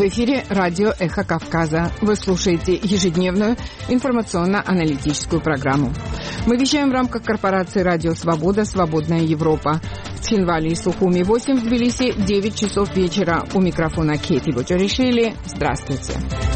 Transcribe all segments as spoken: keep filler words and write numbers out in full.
В эфире радио «Эхо Кавказа». Вы слушаете ежедневную информационно-аналитическую программу. Мы вещаем в рамках корпорации «Радио Свобода. Свободная Европа». В Цхинвале и Сухуми восемь, в Тбилиси девять часов вечера. У микрофона Кейти Бочаришвили. Здравствуйте.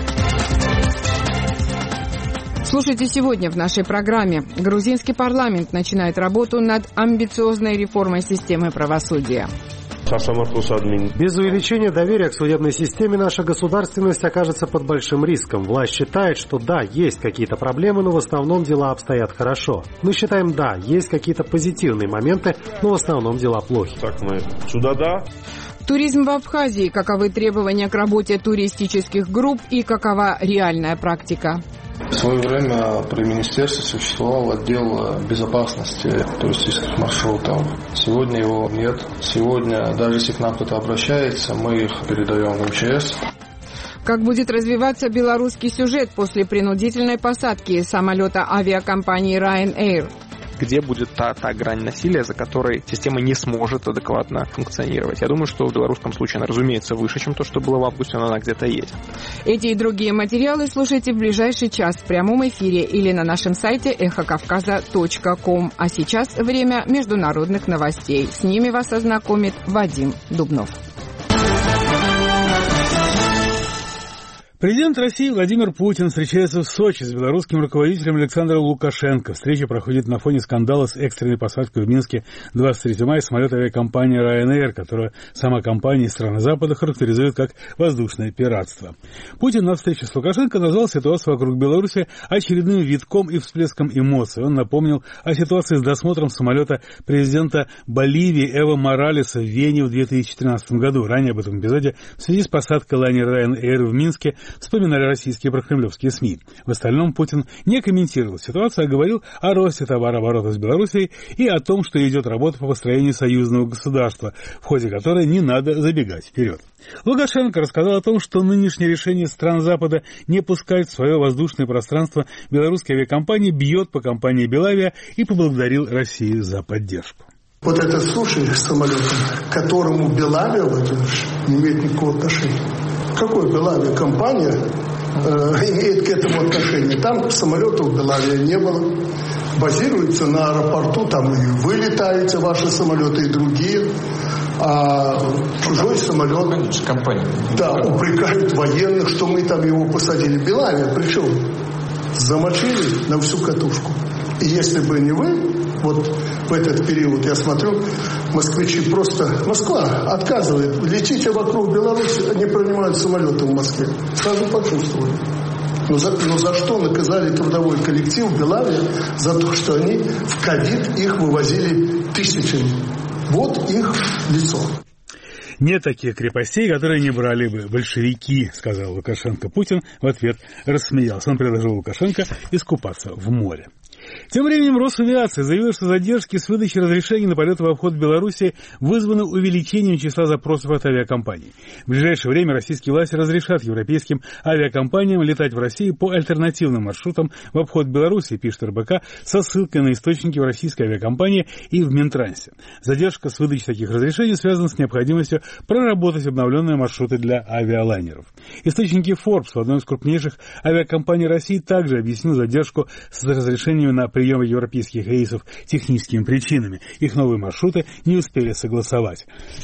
Слушайте сегодня в нашей программе. Грузинский парламент начинает работу над амбициозной реформой системы правосудия. Без увеличения доверия к судебной системе наша государственность окажется под большим риском. Власть считает, что да, есть какие-то проблемы, но в основном дела обстоят хорошо. Мы считаем, да, есть какие-то позитивные моменты, но в основном дела плохи. Так мы сюда, да? Туризм в Абхазии. Каковы требования к работе туристических групп и какова реальная практика? В свое время при министерстве существовал отдел безопасности туристических маршрутов. Сегодня его нет. Сегодня, даже если к нам кто-то обращается, мы их передаем в эм че эс. Как будет развиваться белорусский сюжет после принудительной посадки самолета авиакомпании Ryanair? Где будет та, та грань насилия, за которой система не сможет адекватно функционировать. Я думаю, что в белорусском случае она, разумеется, выше, чем то, что было в августе, но она где-то есть. Эти и другие материалы слушайте в ближайший час в прямом эфире или на нашем сайте эхо кавказа точка ком. А сейчас время международных новостей. С ними вас ознакомит Вадим Дубнов. Президент России Владимир Путин встречается в Сочи с белорусским руководителем Александром Лукашенко. Встреча проходит на фоне скандала с экстренной посадкой в Минске двадцать третьего мая самолета авиакомпании Ryanair, которую сама компания и страны Запада характеризуют как воздушное пиратство. Путин на встрече с Лукашенко назвал ситуацию вокруг Беларуси очередным витком и всплеском эмоций. Он напомнил о ситуации с досмотром самолета президента Боливии Эво Моралеса в Вене в две тысячи тринадцатом году. Ранее об этом эпизоде в связи с посадкой лайнера Ryanair в Минске вспоминали российские прокремлевские СМИ. В остальном Путин не комментировал ситуацию, а говорил о росте товарооборота с Белоруссией и о том, что идет работа по построению союзного государства, в ходе которой не надо забегать вперед. Лукашенко рассказал о том, что нынешнее решение стран Запада не пускать в свое воздушное пространство белорусской авиакомпании бьет по компании Белавия и поблагодарил Россию за поддержку. Вот этот случай с самолетом, к которому Белавия не имеет никакого отношения. Какой Белавия компания э, имеет к этому отношение? Там самолетов Белавия не было. Базируется на аэропорту, там и вы летаете, ваши самолеты, и другие. А чужой самолет... Конечно, компания. Да, упрекают военных, что мы там его посадили. Белавия, причем замочили на всю катушку. И если бы не вы, вот в этот период, я смотрю, москвичи просто... Москва отказывает. Летите вокруг Беларуси, не принимают самолеты в Москве. Сразу почувствовали. Но за, но за что наказали трудовой коллектив Белавия? За то, что они в ковид их вывозили тысячами. Вот их лицо. «Нет таких крепостей, которые не брали бы большевики», — сказал Лукашенко. Путин в ответ рассмеялся. Он предложил Лукашенко искупаться в море. Тем временем Росавиация заявила, что задержки с выдачей разрешений на полеты в обход Беларуси вызваны увеличением числа запросов от авиакомпаний. В ближайшее время российские власти разрешат европейским авиакомпаниям летать в России по альтернативным маршрутам в обход Беларуси, пишет эр бэ ка, со ссылкой на источники в российской авиакомпании и в Минтрансе. Задержка с выдачей таких разрешений связана с необходимостью проработать обновленные маршруты для авиалайнеров. Источники Forbes в одной из крупнейших авиакомпаний России также объяснил задержку с разрешениями на прием европейских рейсов техническими причинами. Их новые маршруты не успели согласовать.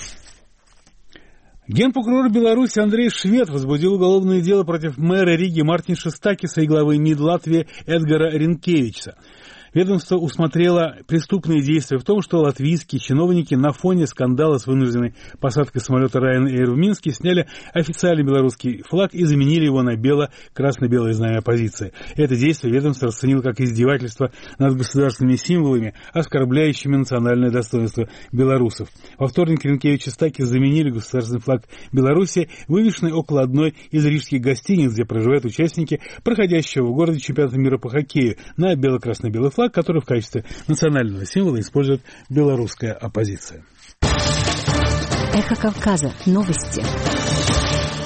Генпрокурор Беларуси Андрей Швед возбудил уголовное дело против мэра Риги Мартинша Стакиса и главы МИД Латвии Эдгара Ринкевича. Ведомство усмотрело преступные действия в том, что латвийские чиновники на фоне скандала с вынужденной посадкой самолета Ryanair в Минске сняли официальный белорусский флаг и заменили его на бело-красно-белое знамя оппозиции. Это действие ведомство расценило как издевательство над государственными символами, оскорбляющими национальное достоинство белорусов. Во вторник Ринкевич и Стакис заменили государственный флаг Беларуси, вывешенный около одной из рижских гостиниц, где проживают участники проходящего в городе чемпионата мира по хоккею, на бело-красно-белый флаг, который в качестве национального символа использует белорусская оппозиция. Эхо Кавказа. Новости.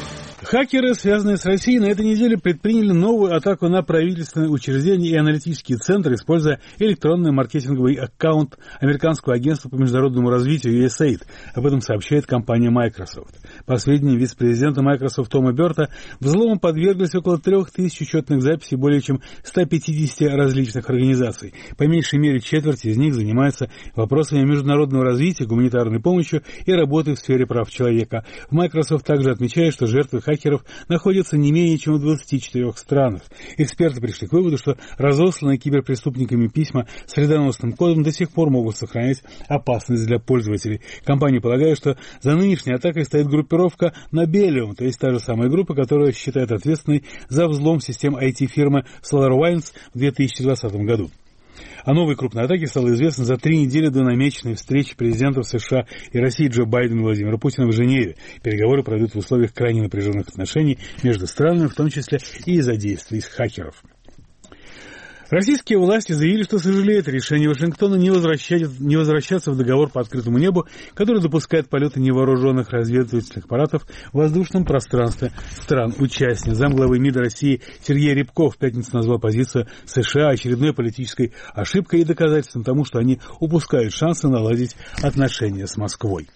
Хакеры, связанные с Россией, на этой неделе предприняли новую атаку на правительственные учреждения и аналитические центры, используя электронный маркетинговый аккаунт американского агентства по международному развитию ю эс эй ай ди. Об этом сообщает компания Microsoft. По сведениям вице-президента Microsoft Тома Берта, взломом подверглись около трех тысяч учетных записей более чем ста пятидесяти различных организаций. По меньшей мере четверть из них занимаются вопросами международного развития, гуманитарной помощью и работой в сфере прав человека. Microsoft также отмечает, что жертвы хакеров находятся не менее чем в двадцати четырёх странах. Эксперты пришли к выводу, что разосланные киберпреступниками письма с вредоносным кодом до сих пор могут сохранять опасность для пользователей. Компания полагает, что за нынешней атакой стоит группировка Nobelium, то есть та же самая группа, которая считает ответственной за взлом систем ай ти-фирмы SolarWinds в две тысячи двадцатом году. О новой крупной атаке стало известно за три недели до намеченной встречи президентов США и России Джо Байдена и Владимира Путина в Женеве. Переговоры пройдут в условиях крайне напряженных отношений между странами, в том числе и из-за действий хакеров. Российские власти заявили, что сожалеют о решении Вашингтона не, не возвращаться в договор по открытому небу, который допускает полеты невооруженных разведывательных аппаратов в воздушном пространстве стран-участниц. Замглавы МИДа России Сергей Рябков в пятницу назвал позицию США очередной политической ошибкой и доказательством тому, что они упускают шансы наладить отношения с Москвой.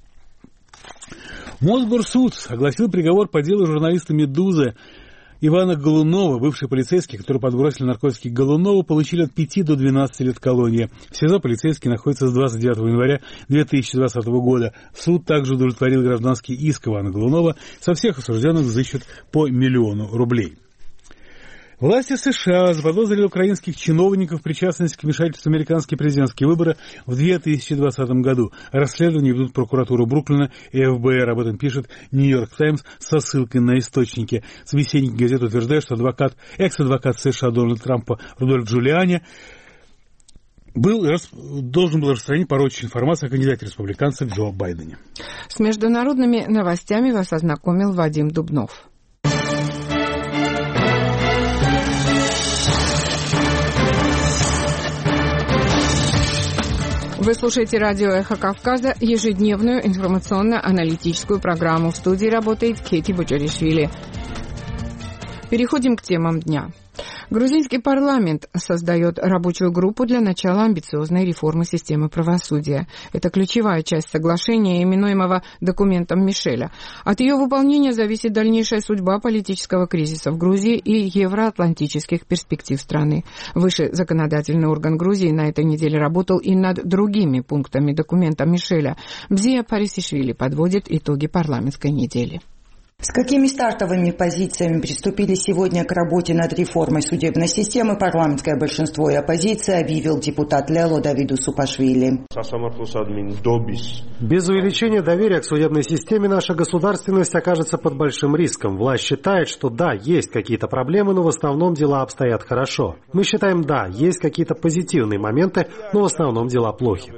Мосгорсуд огласил приговор по делу журналиста «Медузы» Ивана Голунова. Бывший полицейский, который подбросил наркотики Голунову, получили от пяти до двенадцати лет колонии. В СИЗО полицейский находится с двадцать девятого января две тысячи двадцатого года. Суд также удовлетворил гражданский иск Ивана Голунова. Со всех осужденных взыщут по миллиону рублей. Власти США заподозрили украинских чиновников в причастности к вмешательству в американские президентские выборы в две тысячи двадцатом году. Расследование ведут прокуратура Бруклина и эф бэ эр. Об этом пишет Нью-Йорк Таймс со ссылкой на источники. Собеседник газеты утверждает, что адвокат, экс-адвокат США Дональда Трампа Рудольф Джулиани был, должен был распространить порочную информацию о кандидате республиканцев Джо Байдене. С международными новостями вас ознакомил Вадим Дубнов. Вы слушаете радио «Эхо Кавказа», ежедневную информационно-аналитическую программу. В студии работает Кети Буджаришвили. Переходим к темам дня. Грузинский парламент создает рабочую группу для начала амбициозной реформы системы правосудия. Это ключевая часть соглашения, именуемого документом Мишеля. От ее выполнения зависит дальнейшая судьба политического кризиса в Грузии и евроатлантических перспектив страны. Высший законодательный орган Грузии на этой неделе работал и над другими пунктами документа Мишеля. Бзия Парисишвили подводит итоги парламентской недели. С какими стартовыми позициями приступили сегодня к работе над реформой судебной системы парламентское большинство и оппозиция, объявил депутат Лело Давиду Супашвили. Без увеличения доверия к судебной системе наша государственность окажется под большим риском. Власть считает, что да, есть какие-то проблемы, но в основном дела обстоят хорошо. Мы считаем, да, есть какие-то позитивные моменты, но в основном дела плохи.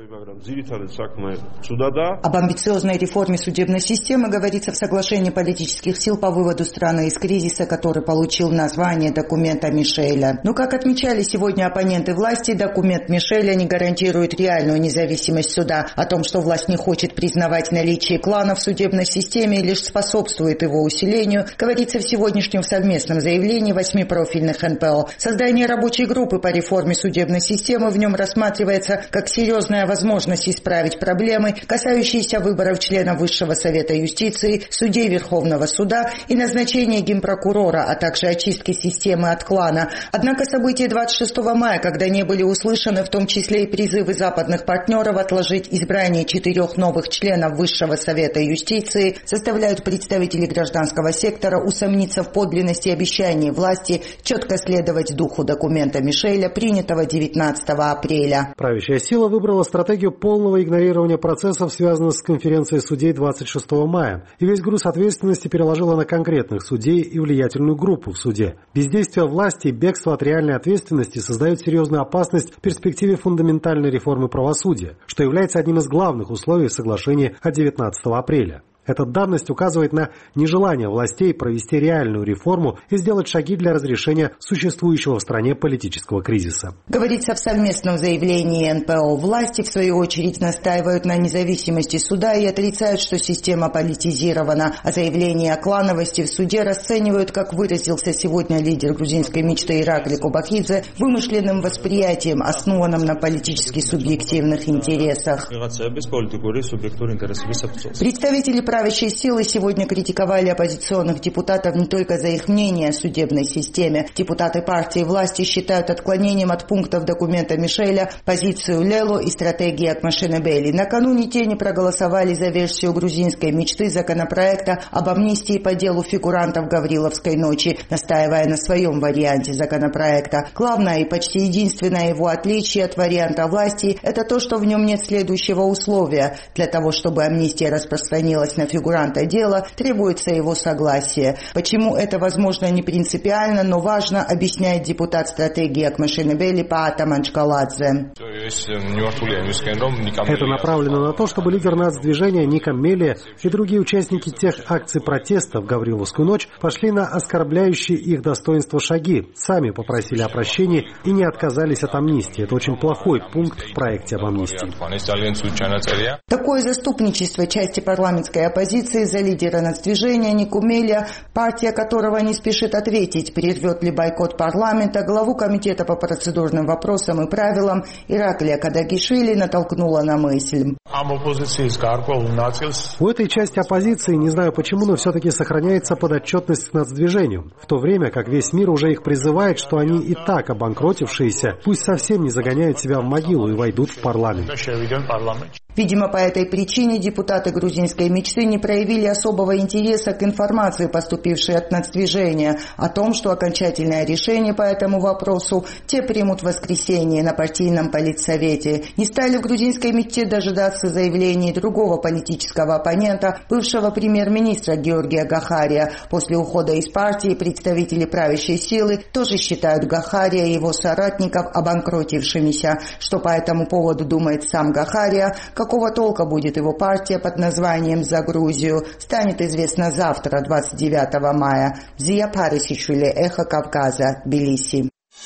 Об амбициозной реформе судебной системы говорится в соглашении политических сил по выводу страны из кризиса, который получил название документа Мишеля. Но, как отмечали сегодня оппоненты власти, документ Мишеля не гарантирует реальную независимость суда. О том, что власть не хочет признавать наличие кланов в судебной системе и лишь способствует его усилению, говорится в сегодняшнем совместном заявлении восьми профильных эн пэ о. Создание рабочей группы по реформе судебной системы в нем рассматривается как серьезная возможность исправить проблемы, касающиеся выборов членов Высшего совета юстиции, судей Верховного суда и назначения генпрокурора, а также очистки системы от клана. Однако события двадцать шестого мая, когда не были услышаны, в том числе и призывы западных партнеров отложить избрание четырех новых членов Высшего совета юстиции, заставляют представителей гражданского сектора усомниться в подлинности обещаний власти четко следовать духу документа Мишеля, принятого девятнадцатого апреля. Правящая сила выбрала стратегию полного игнорирования процессов, связанных с конференцией судей двадцать шестого мая, и весь груз ответственности переложила на конкретных судей и влиятельную группу в суде. Бездействие власти и бегство от реальной ответственности создают серьезную опасность в перспективе фундаментальной реформы правосудия, что является одним из главных условий соглашения от девятнадцатого апреля. Эта данность указывает на нежелание властей провести реальную реформу и сделать шаги для разрешения существующего в стране политического кризиса. Говорится в совместном заявлении эн пэ о. Власти, в свою очередь, настаивают на независимости суда и отрицают, что система политизирована. А заявление о клановости в суде расценивают, как выразился сегодня лидер грузинской мечты Иракли Кобахидзе, вымышленным восприятием, основанным на политически субъективных интересах. Представители правящей силы сегодня критиковали оппозиционных депутатов не только за их мнение о судебной системе. Депутаты партии власти считают отклонением от пунктов документа Мишеля позицию Лело и стратегии Акмашинебели. Накануне те не проголосовали за версию грузинской мечты законопроекта об амнистии по делу фигурантов Гавриловской ночи, настаивая на своем варианте законопроекта. Главное и почти единственное его отличие от варианта власти – это то, что в нем нет следующего условия. Для того, чтобы амнистия распространилась на фигуранта дела, требуется его согласие. Почему это возможно не принципиально, но важно, объясняет депутат стратегии Акмашинебели Паата Манчкаладзе. Это направлено на то, чтобы лидер нацдвижения Ника Мелия и другие участники тех акций протеста в Гавриловскую ночь пошли на оскорбляющие их достоинство шаги, сами попросили о прощении и не отказались от амнистии. Это очень плохой пункт в проекте об амнистии. Такое заступничество части парламентской оппозиции за лидера нацдвижения Нику Мелия, партия которого не спешит ответить, прервет ли бойкот парламента, главу комитета по процедурным вопросам и правилам Ираклия Кадагишвили натолкнула на мысль. У этой части оппозиции, не знаю почему, но все-таки сохраняется подотчетность к нацдвижению, в то время как весь мир уже их призывает, что они и так обанкротившиеся, пусть совсем не загоняют себя в могилу и войдут в парламент. Видимо, по этой причине депутаты грузинской мечты не проявили особого интереса к информации, поступившей от нацдвижения, о том, что окончательное решение по этому вопросу те примут в воскресенье на партийном политсовете. Не стали в грузинской мечте дожидаться заявлений другого политического оппонента, бывшего премьер-министра Георгия Гахария. После ухода из партии представители правящей силы тоже считают Гахария и его соратников обанкротившимися. Что по этому поводу думает сам Гахария, какого толка будет его партия под названием «За Грузию», станет известно завтра, двадцать девятого мая. Зия Парисишвили, Эхо Кавказа, Тбилиси.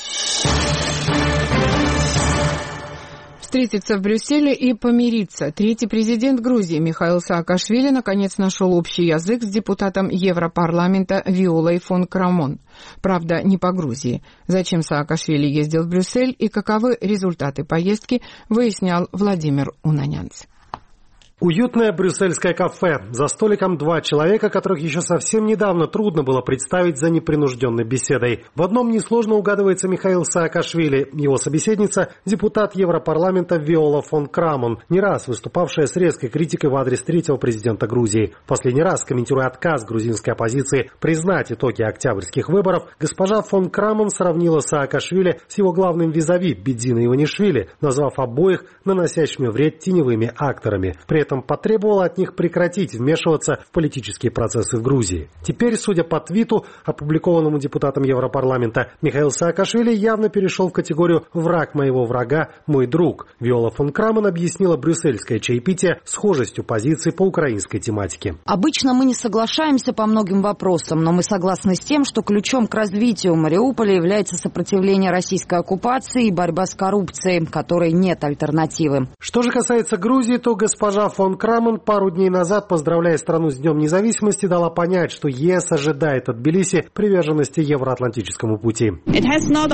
Встретиться в Брюсселе и помириться. Третий президент Грузии Михаил Саакашвили наконец нашел общий язык с депутатом Европарламента Виолой фон Крамон. Правда, не по Грузии. Зачем Саакашвили ездил в Брюссель и каковы результаты поездки, выяснял Владимир Унанянц. Уютное брюссельское кафе. За столиком два человека, которых еще совсем недавно трудно было представить за непринужденной беседой. В одном несложно угадывается Михаил Саакашвили, его собеседница – депутат Европарламента Виола фон Крамон, не раз выступавшая с резкой критикой в адрес третьего президента Грузии. Последний раз, комментируя отказ грузинской оппозиции признать итоги октябрьских выборов, госпожа фон Крамон сравнила Саакашвили с его главным визави Бедзиной Иванишвили, назвав обоих наносящими вред теневыми акторами. При этом потребовала от них прекратить вмешиваться в политические процессы в Грузии. Теперь, судя по твиту, опубликованному депутатом Европарламента, Михаил Саакашвили явно перешел в категорию «враг моего врага, мой друг». Виола фон Крамон объяснила брюссельское чаепитие схожестью позиций по украинской тематике. Обычно мы не соглашаемся по многим вопросам, но мы согласны с тем, что ключом к развитию Мариуполя является сопротивление российской оккупации и борьба с коррупцией, которой нет альтернативы. Что же касается Грузии, то госпожа фон Крамон пару дней назад, поздравляя страну с Днем независимости, дала понять, что ЕС ожидает от Тбилиси приверженности евроатлантическому пути. Быть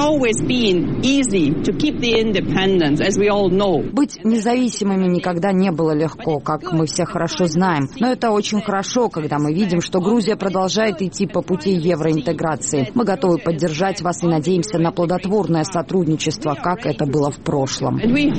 независимыми никогда не было легко, как мы все хорошо знаем. Но это очень хорошо, когда мы видим, что Грузия продолжает идти по пути евроинтеграции. Мы готовы поддержать вас и надеемся на плодотворное сотрудничество, как это было в прошлом.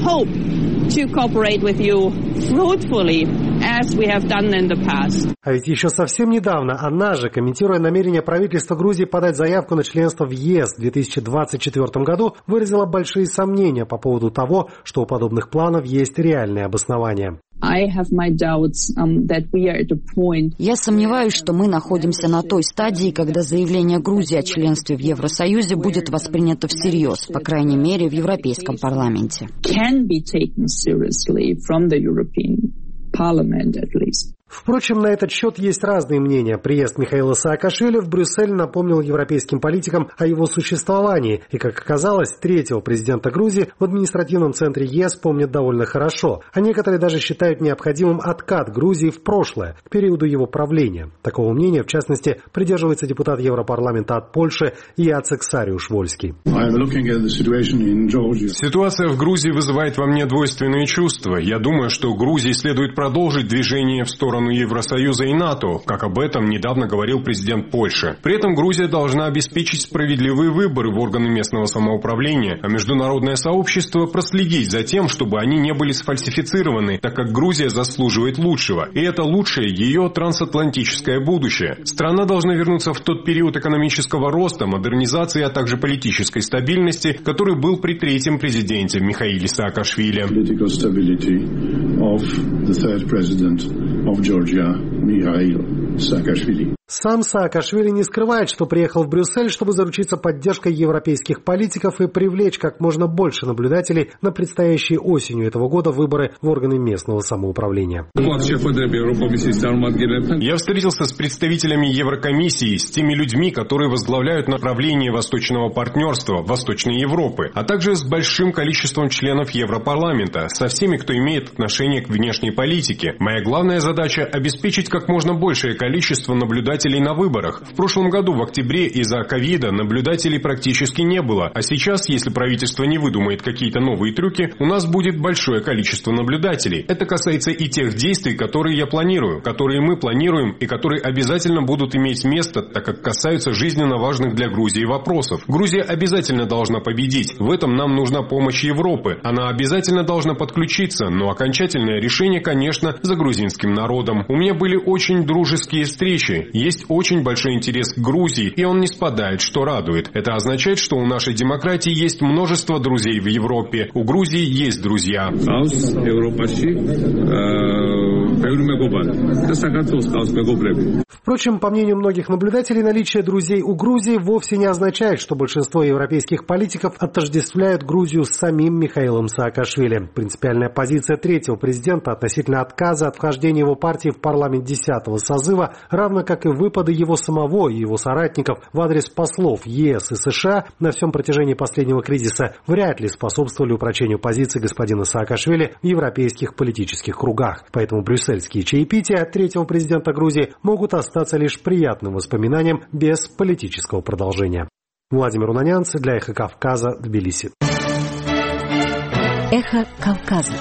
As we have done in the past. А ведь еще совсем недавно она же, комментируя намерение правительства Грузии подать заявку на членство в ЕС в две тысячи двадцать четвёртом году, выразила большие сомнения по поводу того, что у подобных планов есть реальные обоснования. Я сомневаюсь, что мы находимся на той стадии, когда заявление Грузии о членстве в Евросоюзе будет воспринято всерьез, по крайней мере, в Европейском парламенте. Впрочем, на этот счет есть разные мнения. Приезд Михаила Саакашвили в Брюссель напомнил европейским политикам о его существовании. И, как оказалось, третьего президента Грузии в административном центре ЕС помнят довольно хорошо. А некоторые даже считают необходимым откат Грузии в прошлое, к периоду его правления. Такого мнения, в частности, придерживается депутат Европарламента от Польши Яцек Сариуш-Вольский. Ситуация в Грузии вызывает во мне двойственные чувства. Я думаю, что Грузии следует продолжить движение в сторону Евросоюза и НАТО, как об этом недавно говорил президент Польши. При этом Грузия должна обеспечить справедливые выборы в органы местного самоуправления, а международное сообщество проследить за тем, чтобы они не были сфальсифицированы, так как Грузия заслуживает лучшего. И это лучшее ее трансатлантическое будущее. Страна должна вернуться в тот период экономического роста, модернизации, а также политической стабильности, который был при третьем президенте Михаиле Саакашвили. Georgia, Mikhail Saakashvili. Сам Саакашвили не скрывает, что приехал в Брюссель, чтобы заручиться поддержкой европейских политиков и привлечь как можно больше наблюдателей на предстоящие осенью этого года выборы в органы местного самоуправления. Я встретился с представителями Еврокомиссии, с теми людьми, которые возглавляют направление Восточного партнерства, Восточной Европы, а также с большим количеством членов Европарламента, со всеми, кто имеет отношение к внешней политике. Моя главная задача – обеспечить как можно большее количество наблюдателей на выборах. В прошлом году, в октябре, из-за ковида наблюдателей практически не было. А сейчас, если правительство не выдумает какие-то новые трюки, у нас будет большое количество наблюдателей. Это касается и тех действий, которые я планирую, которые мы планируем и которые обязательно будут иметь место, так как касаются жизненно важных для Грузии вопросов. Грузия обязательно должна победить. В этом нам нужна помощь Европы. Она обязательно должна подключиться, но окончательное решение, конечно, за грузинским народом. У меня были очень дружеские встречи. Есть очень большой интерес к Грузии, и он не спадает, что радует. Это означает, что у нашей демократии есть множество друзей в Европе. У Грузии есть друзья. Впрочем, по мнению многих наблюдателей, наличие друзей у Грузии вовсе не означает, что большинство европейских политиков отождествляют Грузию с самим Михаилом Саакашвили. Принципиальная позиция третьего президента относительно отказа от вхождения его партии в парламент десятого созыва, равно как и выпады его самого и его соратников в адрес послов ЕС и США на всем протяжении последнего кризиса, вряд ли способствовали упрочению позиции господина Саакашвили в европейских политических кругах. Поэтому брюссельские чаепития третьего президента Грузии могут остаться лишь приятным воспоминанием без политического продолжения. Владимир Унанянц для «Эхо Кавказа», Тбилиси. «Эхо Кавказа».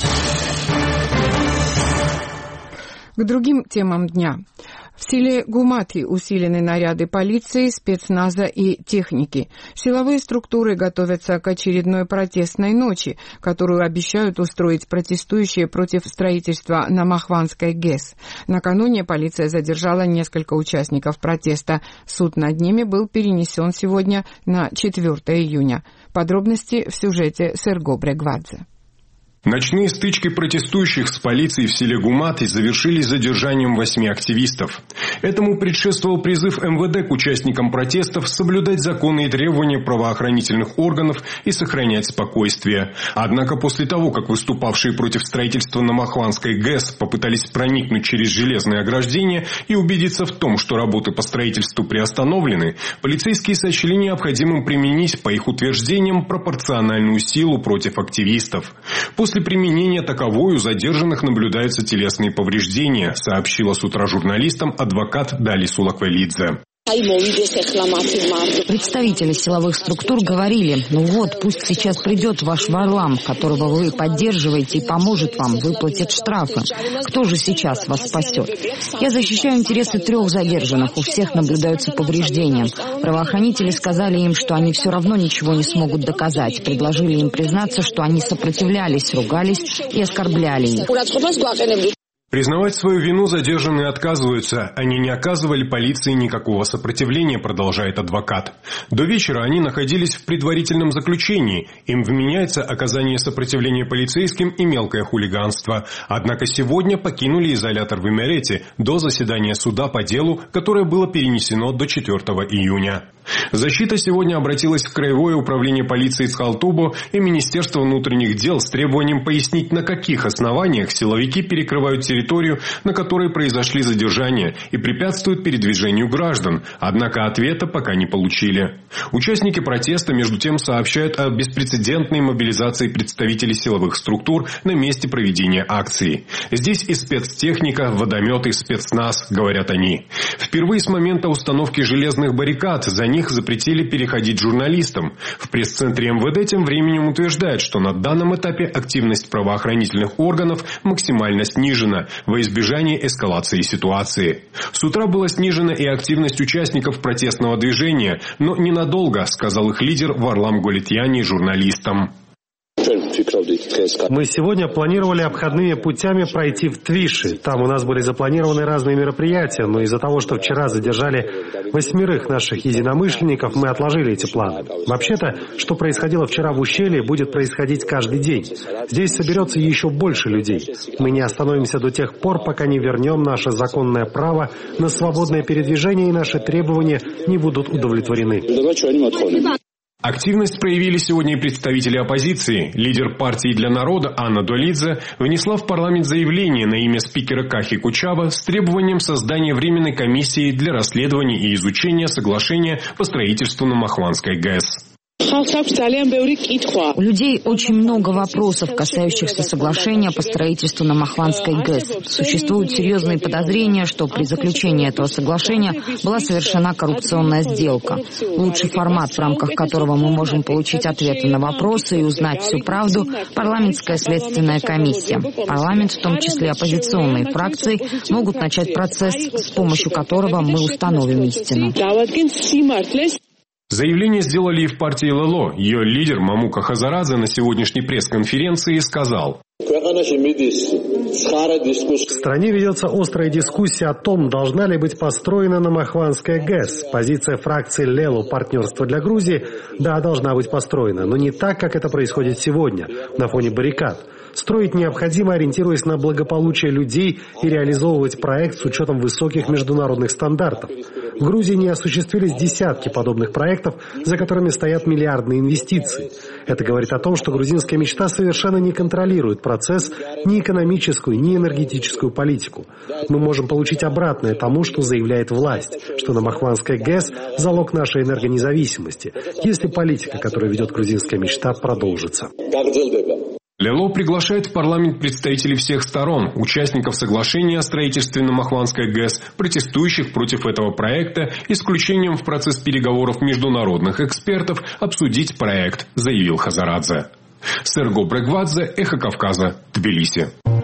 К другим темам дня. В селе Гумати усилены наряды полиции, спецназа и техники. Силовые структуры готовятся к очередной протестной ночи, которую обещают устроить протестующие против строительства на Махванской ГЭС. Накануне полиция задержала несколько участников протеста. Суд над ними был перенесен сегодня на четвёртого июня. Подробности в сюжете Серго Брегвадзе. Ночные стычки протестующих с полицией в селе Гумати завершились задержанием восьми активистов. Этому предшествовал призыв эм вэ дэ к участникам протестов соблюдать законы и требования правоохранительных органов и сохранять спокойствие. Однако после того, как выступавшие против строительства на Махванской ГЭС попытались проникнуть через железное ограждение и убедиться в том, что работы по строительству приостановлены, полицейские сочли необходимым применить, по их утверждениям, пропорциональную силу против активистов. После применения таковой у задержанных наблюдаются телесные повреждения, сообщила с утра журналистам адвокат Дали Сулаквелидзе. Представители силовых структур говорили: ну вот, пусть сейчас придет ваш Варлам, которого вы поддерживаете и поможет вам, выплатит штрафы. Кто же сейчас вас спасет? Я защищаю интересы трех задержанных, у всех наблюдаются повреждения. Правоохранители сказали им, что они все равно ничего не смогут доказать. Предложили им признаться, что они сопротивлялись, ругались и оскорбляли их. Признавать свою вину задержанные отказываются. Они не оказывали полиции никакого сопротивления, продолжает адвокат. До вечера они находились в предварительном заключении. Им вменяется оказание сопротивления полицейским и мелкое хулиганство. Однако сегодня покинули изолятор в Имерете до заседания суда по делу, которое было перенесено до четвёртого июня. Защита сегодня обратилась в Краевое управление полиции Цхалтубо и Министерство внутренних дел с требованием пояснить, на каких основаниях силовики перекрывают территорию территорию, на которой произошли задержания, и препятствуют передвижению граждан, однако ответа пока не получили. Участники протеста, между тем, сообщают о беспрецедентной мобилизации представителей силовых структур на месте проведения акции. Здесь и спецтехника, водометы, спецназ, говорят они. Впервые с момента установки железных баррикад за них запретили переходить журналистам. В пресс-центре эм вэ дэ тем временем утверждает, что на данном этапе активность правоохранительных органов максимально снижена во избежание эскалации ситуации. С утра была снижена и активность участников протестного движения, но ненадолго, сказал их лидер Варлам Голетьяни журналистам. Мы сегодня планировали обходными путями пройти в Твиши. Там у нас были запланированы разные мероприятия, но из-за того, что вчера задержали восьмерых наших единомышленников, мы отложили эти планы. Вообще-то, что происходило вчера в ущелье, будет происходить каждый день. Здесь соберется еще больше людей. Мы не остановимся до тех пор, пока не вернем наше законное право на свободное передвижение, и наши требования не будут удовлетворены. Активность проявили сегодня и представители оппозиции. Лидер партии «Для народа» Анна Долидзе внесла в парламент заявление на имя спикера Кахи Кучава с требованием создания временной комиссии для расследования и изучения соглашения по строительству на Махванской ГЭС. У людей очень много вопросов, касающихся соглашения по строительству на Махванской ГЭС. Существуют серьезные подозрения, что при заключении этого соглашения была совершена коррупционная сделка. Лучший формат, в рамках которого мы можем получить ответы на вопросы и узнать всю правду – парламентская следственная комиссия. Парламент, в том числе оппозиционные фракции, могут начать процесс, с помощью которого мы установим истину. Заявление сделали и в партии эл эл о. Ее лидер Мамука Хазарадзе на сегодняшней пресс-конференции сказал: в стране ведется острая дискуссия о том, должна ли быть построена на Махванская ГЭС. Позиция фракции Лелу «Партнерство для Грузии» – да, должна быть построена, но не так, как это происходит сегодня, на фоне баррикад. Строить необходимо, ориентируясь на благополучие людей, и реализовывать проект с учетом высоких международных стандартов. В Грузии не осуществились десятки подобных проектов, за которыми стоят миллиардные инвестиции. Это говорит о том, что грузинская мечта совершенно не контролирует процесс, ни экономическую, ни энергетическую политику. Мы можем получить обратное тому, что заявляет власть, что на Махванской ГЭС – залог нашей энергонезависимости, если политика, которую ведет грузинская мечта, продолжится. Лело приглашает в парламент представителей всех сторон, участников соглашения о строительстве на Махванской ГЭС, протестующих против этого проекта, исключением в процесс переговоров международных экспертов, обсудить проект, заявил Хазарадзе. Серго Брегвадзе, Эхо Кавказа, Тбилиси.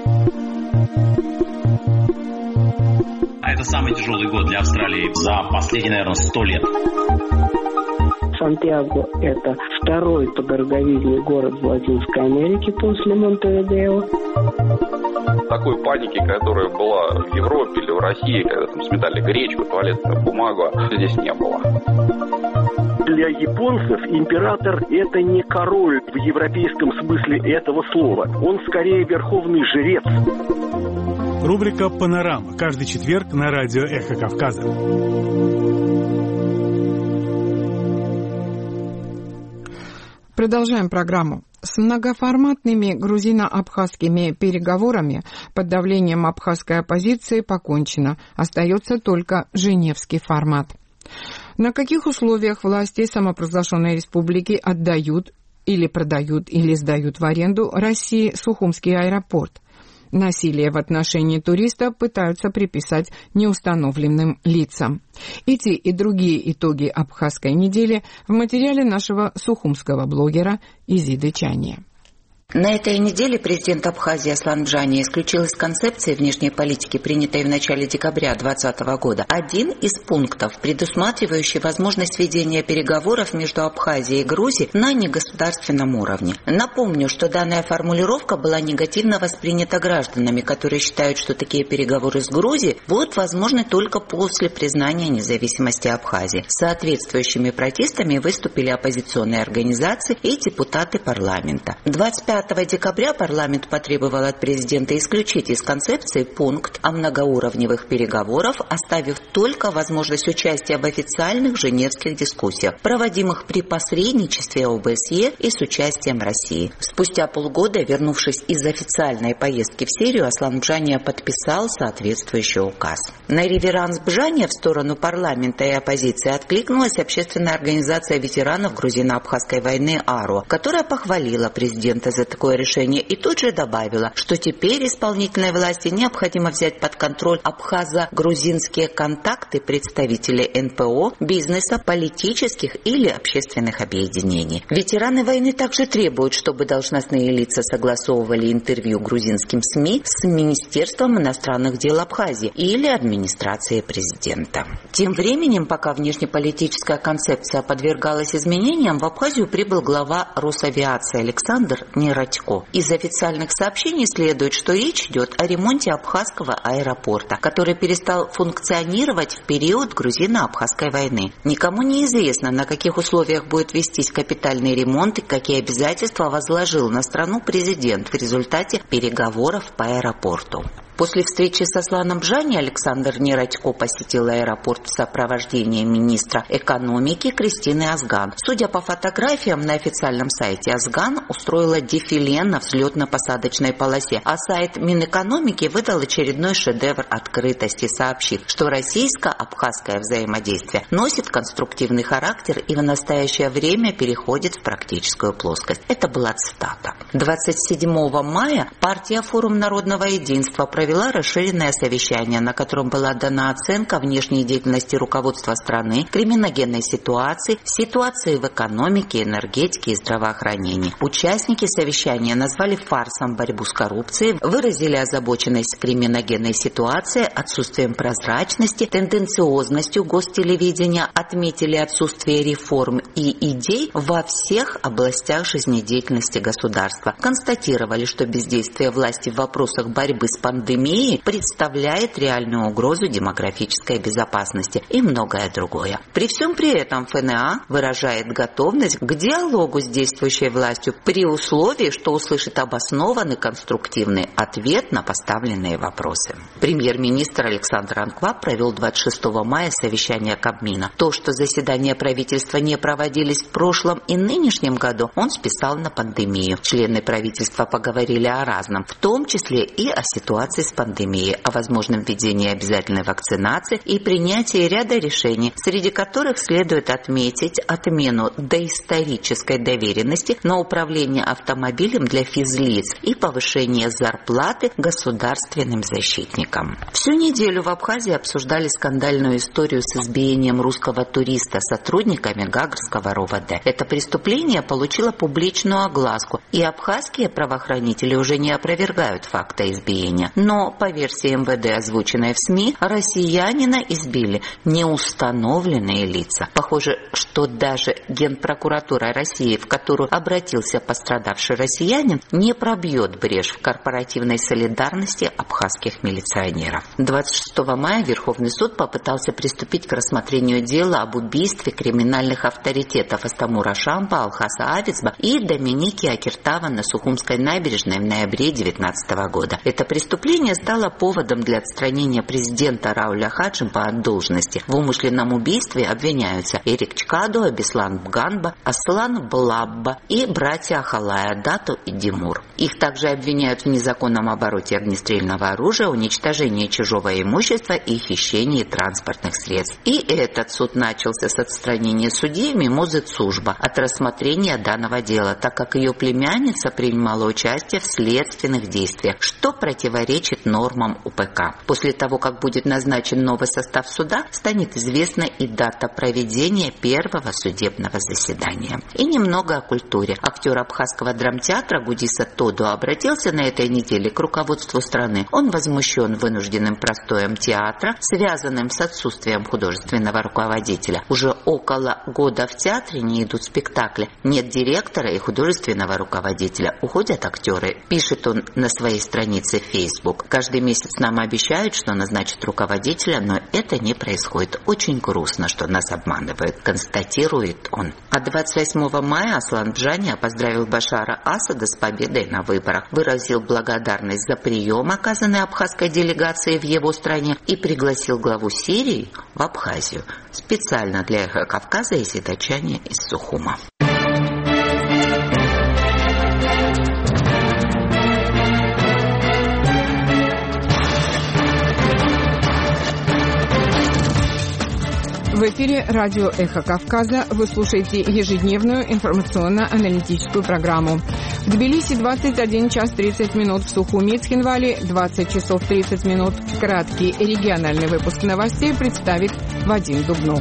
Это самый тяжелый год для Австралии за последние, наверное, сто лет. Сантьяго – это второй по дороговизне город в Латинской Америке после Монтевидео. Такой паники, которая была в Европе или в России, когда там сметали гречку, туалетную бумагу, здесь не было. Для японцев император – это не король в европейском смысле этого слова. Он скорее верховный жрец. Рубрика «Панорама». Каждый четверг на радио «Эхо Кавказа». Продолжаем программу. С многоформатными грузино-абхазскими переговорами под давлением абхазской оппозиции покончено. Остается только женевский формат. На каких условиях власти самопровозглашенной республики отдают или продают или сдают в аренду России Сухумский аэропорт? Насилие в отношении туристов пытаются приписать неустановленным лицам. Эти и другие итоги абхазской недели в материале нашего сухумского блогера Изиды Чания. На этой неделе президент Абхазии Аслан Бжани исключил из концепции внешней политики, принятой в начале декабря две тысячи двадцатого года, один из пунктов, предусматривающий возможность ведения переговоров между Абхазией и Грузией на негосударственном уровне. Напомню, что данная формулировка была негативно воспринята гражданами, которые считают, что такие переговоры с Грузией будут возможны только после признания независимости Абхазии. С соответствующими протестами выступили оппозиционные организации и депутаты парламента. двадцать пятого двадцатого декабря парламент потребовал от президента исключить из концепции пункт о многоуровневых переговорах, оставив только возможность участия в официальных женевских дискуссиях, проводимых при посредничестве ОБСЕ и с участием России. Спустя полгода, вернувшись из официальной поездки в Сирию, Аслан Бжания подписал соответствующий указ. На реверанс Бжания в сторону парламента и оппозиции откликнулась общественная организация ветеранов грузино-абхазской войны АРО, которая похвалила президента за такое решение и тут же добавила, что теперь исполнительной власти необходимо взять под контроль абхазо-грузинские контакты представителей эн пэ о, бизнеса, политических или общественных объединений. Ветераны войны также требуют, чтобы должностные лица согласовывали интервью грузинским СМИ с Министерством иностранных дел Абхазии или администрацией президента. Тем временем, пока внешнеполитическая концепция подвергалась изменениям, в Абхазию прибыл глава Росавиации Александр Нерадько. Из официальных сообщений следует, что речь идет о ремонте абхазского аэропорта, который перестал функционировать в период грузино-абхазской войны. Никому не известно, на каких условиях будет вестись капитальный ремонт и какие обязательства возложил на страну президент в результате переговоров по аэропорту. После встречи с Асланом Бжания Александр Нерадько посетил аэропорт в сопровождении министра экономики Кристины Азган. Судя по фотографиям на официальном сайте, Азган устроила дефиле на взлетно-посадочной полосе, а сайт Минэкономики выдал очередной шедевр открытости, сообщив, что российско-абхазское взаимодействие носит конструктивный характер и в настоящее время переходит в практическую плоскость. Это была цитата. двадцать седьмого мая партия «Форум народного единства» провела провела расширенное совещание, на котором была дана оценка внешней деятельности руководства страны, криминогенной ситуации, ситуации в экономике, энергетике и здравоохранении. Участники совещания назвали фарсом борьбу с коррупцией, выразили озабоченность криминогенной ситуацией, отсутствием прозрачности, тенденциозностью гостелевидения, отметили отсутствие реформ и идей во всех областях жизнедеятельности государства, констатировали, что бездействие власти в вопросах борьбы с пандемией представляет реальную угрозу демографической безопасности и многое другое. При всем при этом эф эн а выражает готовность к диалогу с действующей властью при условии, что услышит обоснованный конструктивный ответ на поставленные вопросы. Премьер-министр Александр Анкваб провел двадцать шестого мая совещание Кабмина. То, что заседания правительства не проводились в прошлом и нынешнем году, он списал на пандемию. Члены правительства поговорили о разном, в том числе и о ситуации с пандемией, о возможном введении обязательной вакцинации и принятии ряда решений, среди которых следует отметить отмену доисторической доверенности на управление автомобилем для физлиц и повышение зарплаты государственным защитникам. Всю неделю в Абхазии обсуждали скандальную историю с избиением русского туриста сотрудниками Гагрского эр о вэ дэ. Это преступление получило публичную огласку, и абхазские правоохранители уже не опровергают факта избиения. Но, по версии эм вэ дэ, озвученной в СМИ, россиянина избили неустановленные лица. Похоже, что даже Генпрокуратура России, в которую обратился пострадавший россиянин, не пробьет брешь в корпоративной солидарности абхазских милиционеров. двадцать шестого мая Верховный суд попытался приступить к рассмотрению дела об убийстве криминальных авторитетов Астамура Шампа, Алхаса Авицба и Доминики Акиртава на Сухумской набережной в ноябре две тысячи девятнадцатого года. Это преступление стало поводом для отстранения президента Рауля Хаджимба от должности. В умышленном убийстве обвиняются Эрик Чкадо, Беслан Бганба, Аслан Блабба и братья Ахалая Дату и Димур. Их также обвиняют в незаконном обороте огнестрельного оружия, уничтожении чужого имущества и хищении транспортных средств. И этот суд начался с отстранения судьи Мимозы Цужба от рассмотрения данного дела, так как ее племянница принимала участие в следственных действиях, что противоречит нормам у пэ ка. После того, как будет назначен новый состав суда, станет известна и дата проведения первого судебного заседания. И немного о культуре. Актер абхазского драмтеатра Гудиса Тоду обратился на этой неделе к руководству страны. Он возмущен вынужденным простоем театра, связанным с отсутствием художественного руководителя. Уже около года в театре не идут спектакли. Нет директора и художественного руководителя. Уходят актеры, пишет он на своей странице в Facebook. срок. Каждый месяц нам обещают, что назначат руководителя, но это не происходит. Очень грустно, что нас обманывают, констатирует он. А двадцать восьмого мая Аслан Бжани поздравил Башара Асада с победой на выборах, выразил благодарность за прием, оказанный абхазской делегацией в его стране, и пригласил главу Сирии в Абхазию. Специально для «Эхо Кавказа» из Итачани из Сухума. В эфире радио «Эхо Кавказа». Вы слушаете ежедневную информационно-аналитическую программу. В Тбилиси двадцать один час тридцать минут, в Сухуми и Цхинвале двадцать часов тридцать минут. Краткий региональный выпуск новостей представит Вадим Дубнов.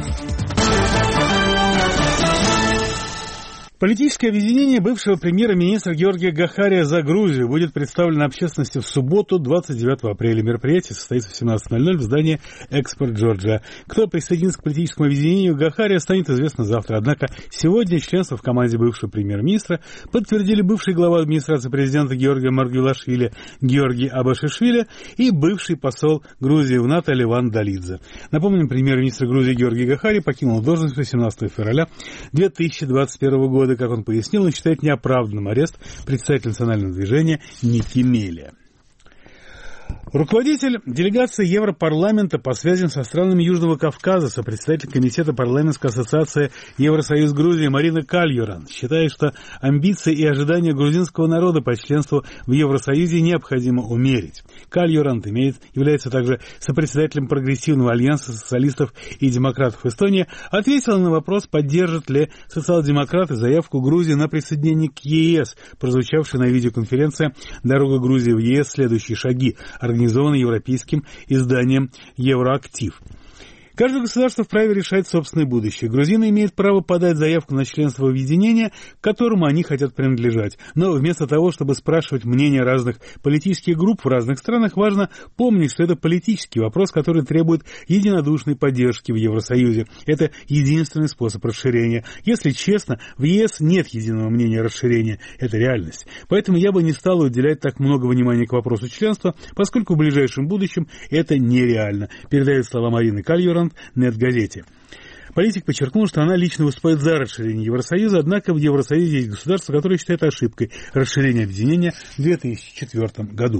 Политическое объединение бывшего премьер-министра Георгия Гахария «За Грузию» будет представлено общественности в субботу, двадцать девятого апреля. Мероприятие состоится в семнадцать ноль ноль в здании «Экспорт Джорджия». Кто присоединится к политическому объединению Гахария, станет известно завтра. Однако сегодня членство в команде бывшего премьер-министра подтвердили бывший глава администрации президента Георгия Маргвелашвили Георгий Абашишвили и бывший посол Грузии в НАТО Леван Далидзе. Напомним, премьер-министр Грузии Георгий Гахарий покинул должность восемнадцатого февраля две тысячи двадцать первого года. Как он пояснил, он считает неоправданным арест представителя национального движения Ники Мелия. Руководитель делегации Европарламента по связям со странами Южного Кавказа, сопредседатель комитета парламентской ассоциации Евросоюз Грузии Марина Кальюран считает, что амбиции и ожидания грузинского народа по членству в Евросоюзе необходимо умерить. Кальюран имеет, является также сопредседателем прогрессивного альянса социалистов и демократов Эстонии, ответила на вопрос, поддержат ли социал-демократы заявку Грузии на присоединение к ЕС, прозвучавшей на видеоконференции «Дорога Грузии в ЕС. Следующие шаги», организованный европейским изданием «Евроактив». Каждое государство вправе решать собственное будущее. Грузины имеют право подать заявку на членство в объединение, к которому они хотят принадлежать. Но вместо того, чтобы спрашивать мнение разных политических групп в разных странах, важно помнить, что это политический вопрос, который требует единодушной поддержки в Евросоюзе. Это единственный способ расширения. Если честно, в ЕС нет единого мнения расширения. Это реальность. Поэтому я бы не стал уделять так много внимания к вопросу членства, поскольку в ближайшем будущем это нереально, передает слова Марины Кальюран Нет-газете. Политик подчеркнул, что она лично выступает за расширение Евросоюза, однако в Евросоюзе есть государства, которые считают ошибкой расширение объединения в две тысячи четвёртом году.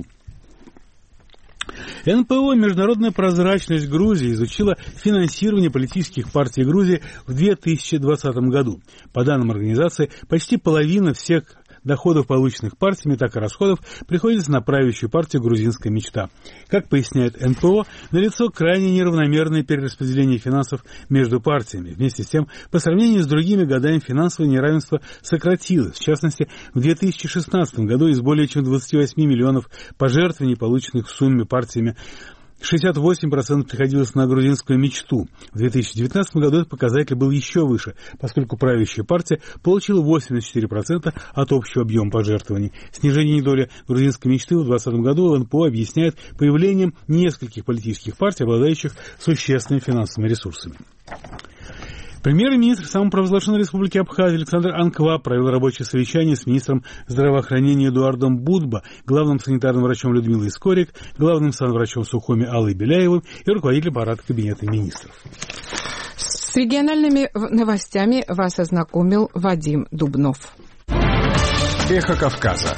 эн пэ о «Международная прозрачность Грузии» изучила финансирование политических партий Грузии в две тысячи двадцатом году. По данным организации, почти половина всех доходов, полученных партиями, так и расходов, приходится на правящую партию «Грузинская мечта». Как поясняет эн пэ о, налицо крайне неравномерное перераспределение финансов между партиями. Вместе с тем, по сравнению с другими годами финансовое неравенство сократилось. В частности, в две тысячи шестнадцатом году из более чем двадцати восьми миллионов пожертвований, полученных в сумме партиями, шестьдесят восемь процентов приходилось на грузинскую мечту. В две тысячи девятнадцатом году этот показатель был еще выше, поскольку правящая партия получила восемьдесят четыре процента от общего объема пожертвований. Снижение доли грузинской мечты в двадцатом году эн пэ о объясняет появлением нескольких политических партий, обладающих существенными финансовыми ресурсами. Премьер-министр самопровозглашенной республики Абхазия Александр Анква провел рабочее совещание с министром здравоохранения Эдуардом Будбо, главным санитарным врачом Людмилой Скорик, главным санврачом Сухуми Аллой Беляевым и руководителем аппарата Кабинета министров. С региональными новостями вас ознакомил Вадим Дубнов. Эхо Кавказа.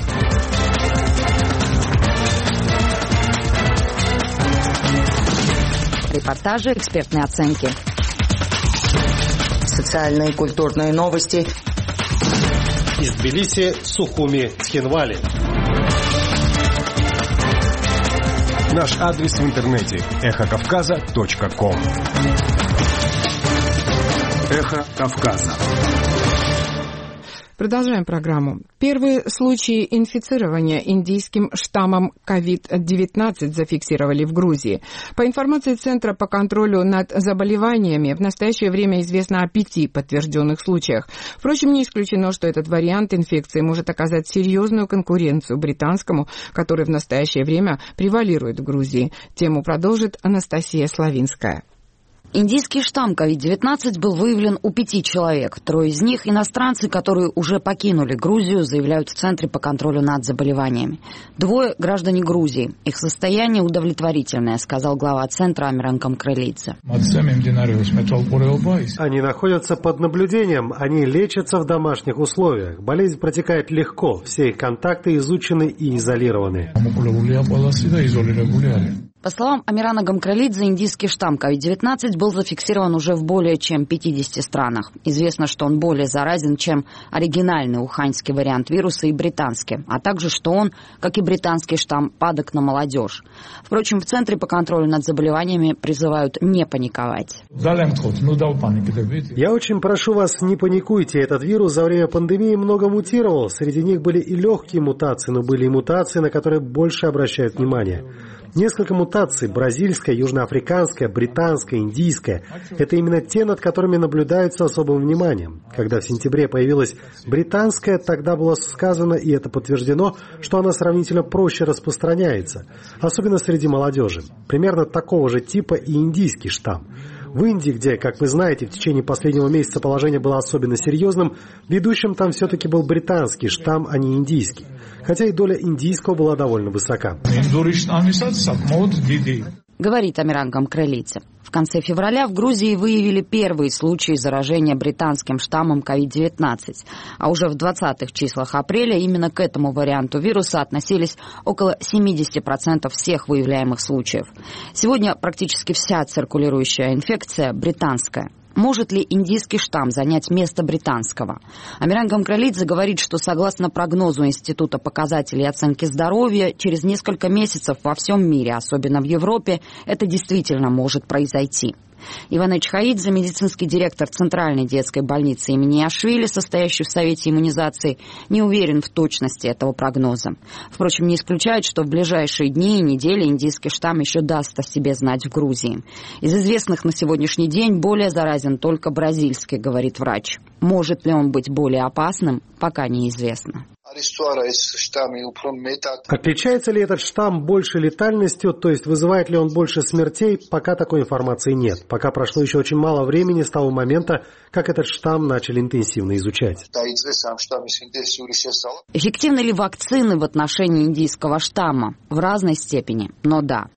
Репортажи, экспертные оценки. Социальные и культурные новости. Из Тбилиси, Сухуми, Цхинвали. Наш адрес в интернете эхо кавказа точка ком. Эхо Кавказа. Продолжаем программу. Первые случаи инфицирования индийским штаммом ковид девятнадцать зафиксировали в Грузии. По информации Центра по контролю над заболеваниями, в настоящее время известно о пяти подтвержденных случаях. Впрочем, не исключено, что этот вариант инфекции может оказать серьезную конкуренцию британскому, который в настоящее время превалирует в Грузии. Тему продолжит Анастасия Славинская. Индийский штамм ковид девятнадцать был выявлен у пяти человек. Трое из них – иностранцы, которые уже покинули Грузию, заявляют в Центре по контролю над заболеваниями. Двое – граждане Грузии. Их состояние удовлетворительное, сказал глава Центра Амиран Гамкрелидзе. Они находятся под наблюдением, они лечатся в домашних условиях. Болезнь протекает легко, все их контакты изучены и изолированы. По словам Амирана Гамкрелидзе, индийский штамм ковид девятнадцать был зафиксирован уже в более чем пятидесяти странах. Известно, что он более заразен, чем оригинальный уханьский вариант вируса и британский, а также, что он, как и британский штамм, падок на молодежь. Впрочем, в Центре по контролю над заболеваниями призывают не паниковать. Я очень прошу вас, не паникуйте. Этот вирус за время пандемии много мутировал. Среди них были и легкие мутации, но были и мутации, на которые больше обращают внимание. Несколько мутаций – бразильская, южноафриканская, британская, индийская – это именно те, над которыми наблюдаются особым вниманием. Когда в сентябре появилась британская, тогда было сказано, и это подтверждено, что она сравнительно проще распространяется, особенно среди молодежи. Примерно такого же типа и индийский штамм. В Индии, где, как вы знаете, в течение последнего месяца положение было особенно серьезным, ведущим там все-таки был британский штамм, а не индийский. Хотя и доля индийского была довольно высока. Говорит Амиран Гамкрелидзе. В конце февраля в Грузии выявили первые случаи заражения британским штаммом ковид девятнадцать, а уже в двадцатых числах апреля именно к этому варианту вируса относились около семьдесят процентов всех выявляемых случаев. Сегодня практически вся циркулирующая инфекция британская. Может ли индийский штамм занять место британского? Амиран Гамкрелидзе говорит, что согласно прогнозу Института показателей оценки здоровья, через несколько месяцев во всем мире, особенно в Европе, это действительно может произойти. Иван Эчхаидзе, медицинский директор Центральной детской больницы имени Ашвили, состоящий в Совете иммунизации, не уверен в точности этого прогноза. Впрочем, не исключает, что в ближайшие дни и недели индийский штамм еще даст о себе знать в Грузии. Из известных на сегодняшний день более заразен только бразильский, говорит врач. Может ли он быть более опасным, пока неизвестно. Отличается ли этот штамм больше летальностью, то есть вызывает ли он больше смертей, пока такой информации нет. Пока прошло еще очень мало времени с того момента, как этот штамм начали интенсивно изучать. Эффективны ли вакцины в отношении индийского штамма? В разной степени, но да.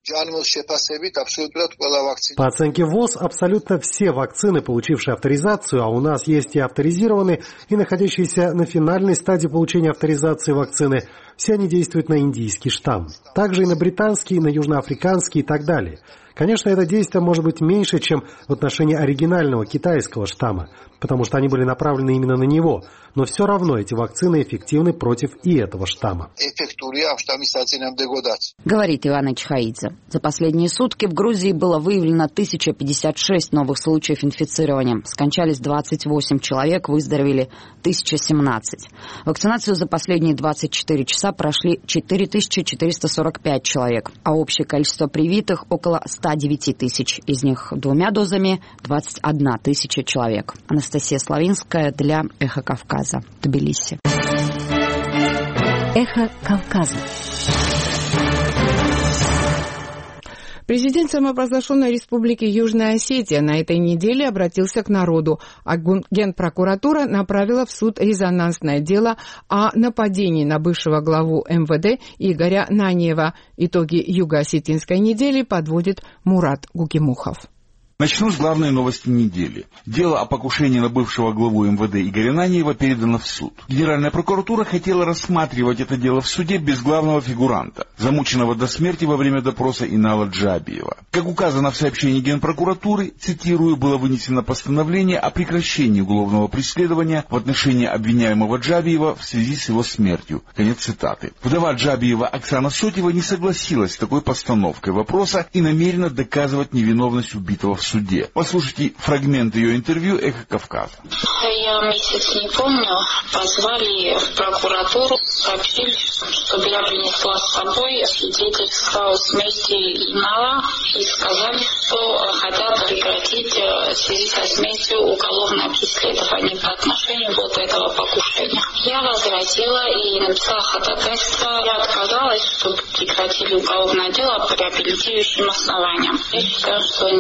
По оценке ВОЗ, абсолютно все вакцины, получившие авторизацию, а у нас есть и авторизированные, и находящиеся на финальной стадии получения авторизации вакцины, все они действуют на индийский штамм. Также и на британский, и на южноафриканский и так далее. Конечно, это действие может быть меньше, чем в отношении оригинального китайского штамма, потому что они были направлены именно на него. Но все равно эти вакцины эффективны против и этого штамма. Говорит Иван Эчхаидзе. За последние сутки в Грузии было выявлено тысяча пятьдесят шесть новых случаев инфицирования. Скончались двадцать восемь человек, выздоровели тысяча семнадцать. Вакцинацию за последние двадцать четыре часа прошли четыре тысячи четыреста сорок пять человек, а общее количество привитых около ста девяти тысяч. Из них двумя дозами двадцать одна тысяча человек. Анастасия Славинская для «Эхо Кавказа». Тбилиси. Эхо Кавказа. Президент самопровозглашенной республики Южная Осетия на этой неделе обратился к народу, а Генпрокуратура направила в суд резонансное дело о нападении на бывшего главу эм вэ дэ Игоря Наниева. Итоги юго-осетинской недели подводит Мурат Гукимухов. Начну с главной новости недели. Дело о покушении на бывшего главу эм вэ дэ Игоря Наниева передано в суд. Генеральная прокуратура хотела рассматривать это дело в суде без главного фигуранта, замученного до смерти во время допроса Инала Джабиева. Как указано в сообщении Генпрокуратуры, цитирую, было вынесено постановление о прекращении уголовного преследования в отношении обвиняемого Джабиева в связи с его смертью. Конец цитаты. Вдова Джабиева Оксана Сотева не согласилась с такой постановкой вопроса и намерена доказывать невиновность убитого в суде. суде. Послушайте фрагмент ее интервью «Эхо Кавказа». Я месяц не помню, позвали в прокуратуру, сообщили, чтобы я принесла с собой свидетельство о смерти Инала и сказали, что хотят прекратить в связи со смертью уголовное преследование по отношению вот этого покушения. Я возразила и написала ходатайство. Я отказалась, чтобы прекратили уголовное дело по реабилитирующим основаниям. Я считаю, что невиновен.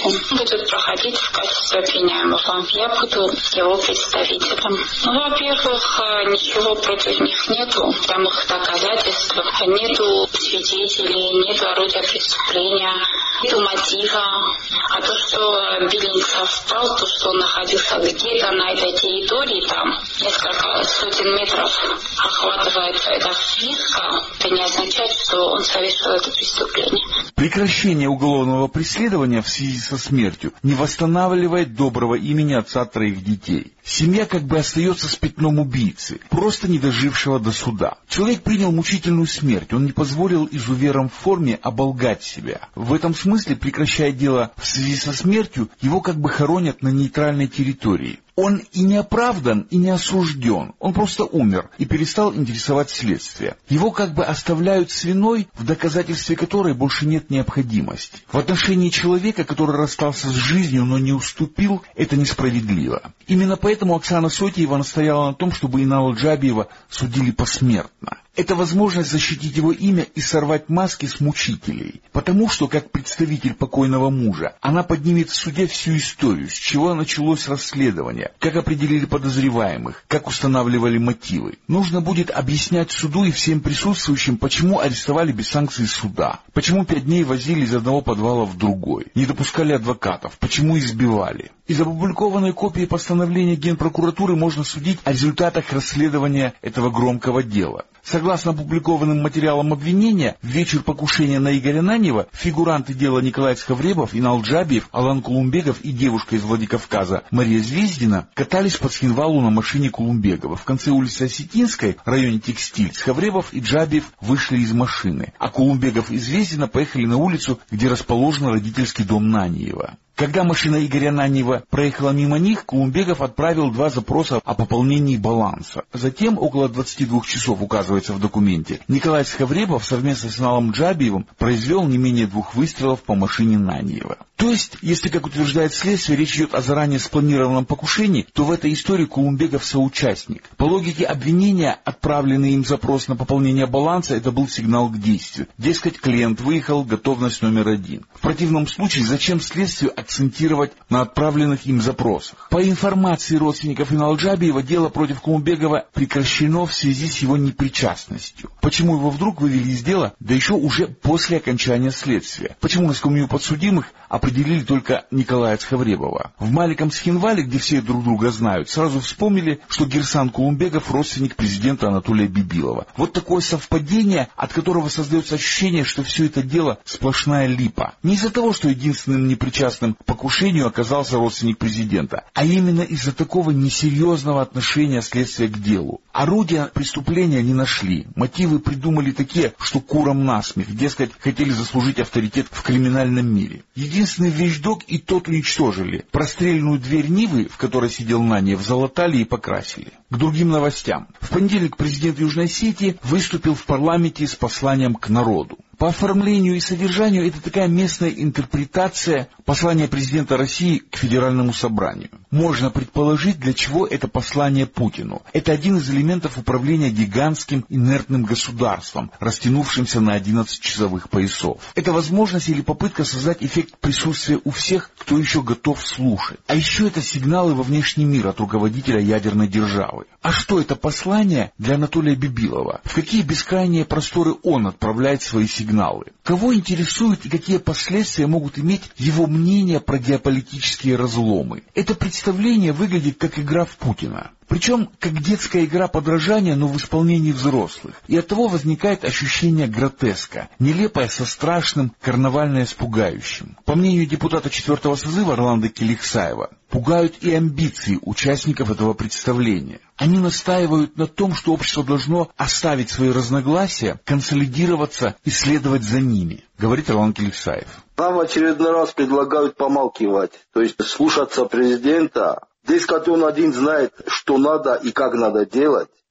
Путин будет проходить в качестве обвиняемого. Я буду его представителем. Ну, во-первых, ничего против них нету, там их доказательств, нету свидетелей, нету орудия преступления, нету мотива. А то, что Биллинг совпал, то, что он находился где-то на этой территории, там несколько сотен метров охватывает эта вписка, это не означает, что он совершил это преступление. Прекращение уголовного преследования в связи со смертью не восстанавливает доброго имени отца троих детей. Семья как бы остается с пятном убийцы, просто не дожившего до суда. Человек принял мучительную смерть, он не позволил изуверам в форме оболгать себя. В этом смысле, прекращая дело в связи со смертью, его как бы хоронят на нейтральной территории. Он и не оправдан, и не осужден. Он просто умер и перестал интересовать следствие. Его как бы оставляют с виной, в доказательстве которой больше нет необходимости. В отношении человека, который расстался с жизнью, но не уступил, это несправедливо. Именно поэтому Оксана Сотиева настояла на том, чтобы Инала Джабиева судили посмертно. Это возможность защитить его имя и сорвать маски с мучителей. Потому что, как представитель покойного мужа, она поднимет в суде всю историю, с чего началось расследование, как определили подозреваемых, как устанавливали мотивы. Нужно будет объяснять суду и всем присутствующим, почему арестовали без санкций суда, почему пять дней возили из одного подвала в другой, не допускали адвокатов, почему избивали. Из опубликованной копии постановления Генпрокуратуры можно судить о результатах расследования этого громкого дела. Согласно опубликованным материалам обвинения, в вечер покушения на Игоря Наньева фигуранты дела Николай Цхавребов, Инал Джабиев, Алан Кулумбегов и девушка из Владикавказа Мария Звездина катались по Цхинвалу на машине Кулумбегова. В конце улицы Осетинской, в районе Текстиль, Цхавребов и Джабиев вышли из машины, а Кулумбегов и Звездина поехали на улицу, где расположен родительский дом Наньева. Когда машина Игоря Наньева проехала мимо них, Кулумбегов отправил два запроса о пополнении баланса. Затем, около двадцати двух часов, указывается в документе, Николай Цхавребов совместно с Иналом Джабиевым произвел не менее двух выстрелов по машине Наньева. То есть, если, как утверждает следствие, речь идет о заранее спланированном покушении, то в этой истории Кулумбегов соучастник. По логике обвинения, отправленный им запрос на пополнение баланса, это был сигнал к действию. Дескать, клиент выехал, готовность номер один. В противном случае, зачем следствию акцентировать на отправленных им запросах? По информации родственников Инала Джабиева, дело против Кулумбегова прекращено в связи с его непричастностью. Почему его вдруг вывели из дела, да еще уже после окончания следствия? Почему на скамью подсудимых определили только Николая Цхавребова? В маленьком Цхинвале, где все друг друга знают, сразу вспомнили, что Гирсан Кулумбегов родственник президента Анатолия Бибилова. Вот такое совпадение, от которого создается ощущение, что все это дело сплошная липа. Не из-за того, что единственным непричастным к покушению оказался родственник президента, а именно из-за такого несерьезного отношения следствия к делу. Орудия преступления не нашли, мотивы придумали такие, что курам насмех, дескать, хотели заслужить авторитет в криминальном мире. Единственный вещдок и тот уничтожили. Простреленную дверь Нивы, в которой сидел Наньев, залатали и покрасили. К другим новостям. В понедельник президент Южной Осетии выступил в парламенте с посланием к народу. По оформлению и содержанию это такая местная интерпретация послания президента России к Федеральному собранию. Можно предположить, для чего это послание Путину. Это один из элементов управления гигантским инертным государством, растянувшимся на одиннадцать часовых поясов. Это возможность или попытка создать эффект присутствия у всех, кто еще готов слушать. А еще это сигналы во внешний мир от руководителя ядерной державы. А что это послание для Анатолия Бибилова? В какие бескрайние просторы он отправляет свои сигналы? Кого интересует и какие последствия могут иметь его мнение про геополитические разломы? Это представление выглядит как игра в Путина. Причем как детская игра подражания, но в исполнении взрослых. И оттого возникает ощущение гротеска, нелепое со страшным, карнавальное с пугающим. По мнению депутата четвертого созыва Орландо Келихсаева, пугают и амбиции участников этого представления. Они настаивают на том, что общество должно оставить свои разногласия, консолидироваться и следовать за ними, говорит Орландо Келихсаев. Нам в очередной раз предлагают помалкивать, то есть слушаться президента. Дескать, он один знает, что надо и как надо делать,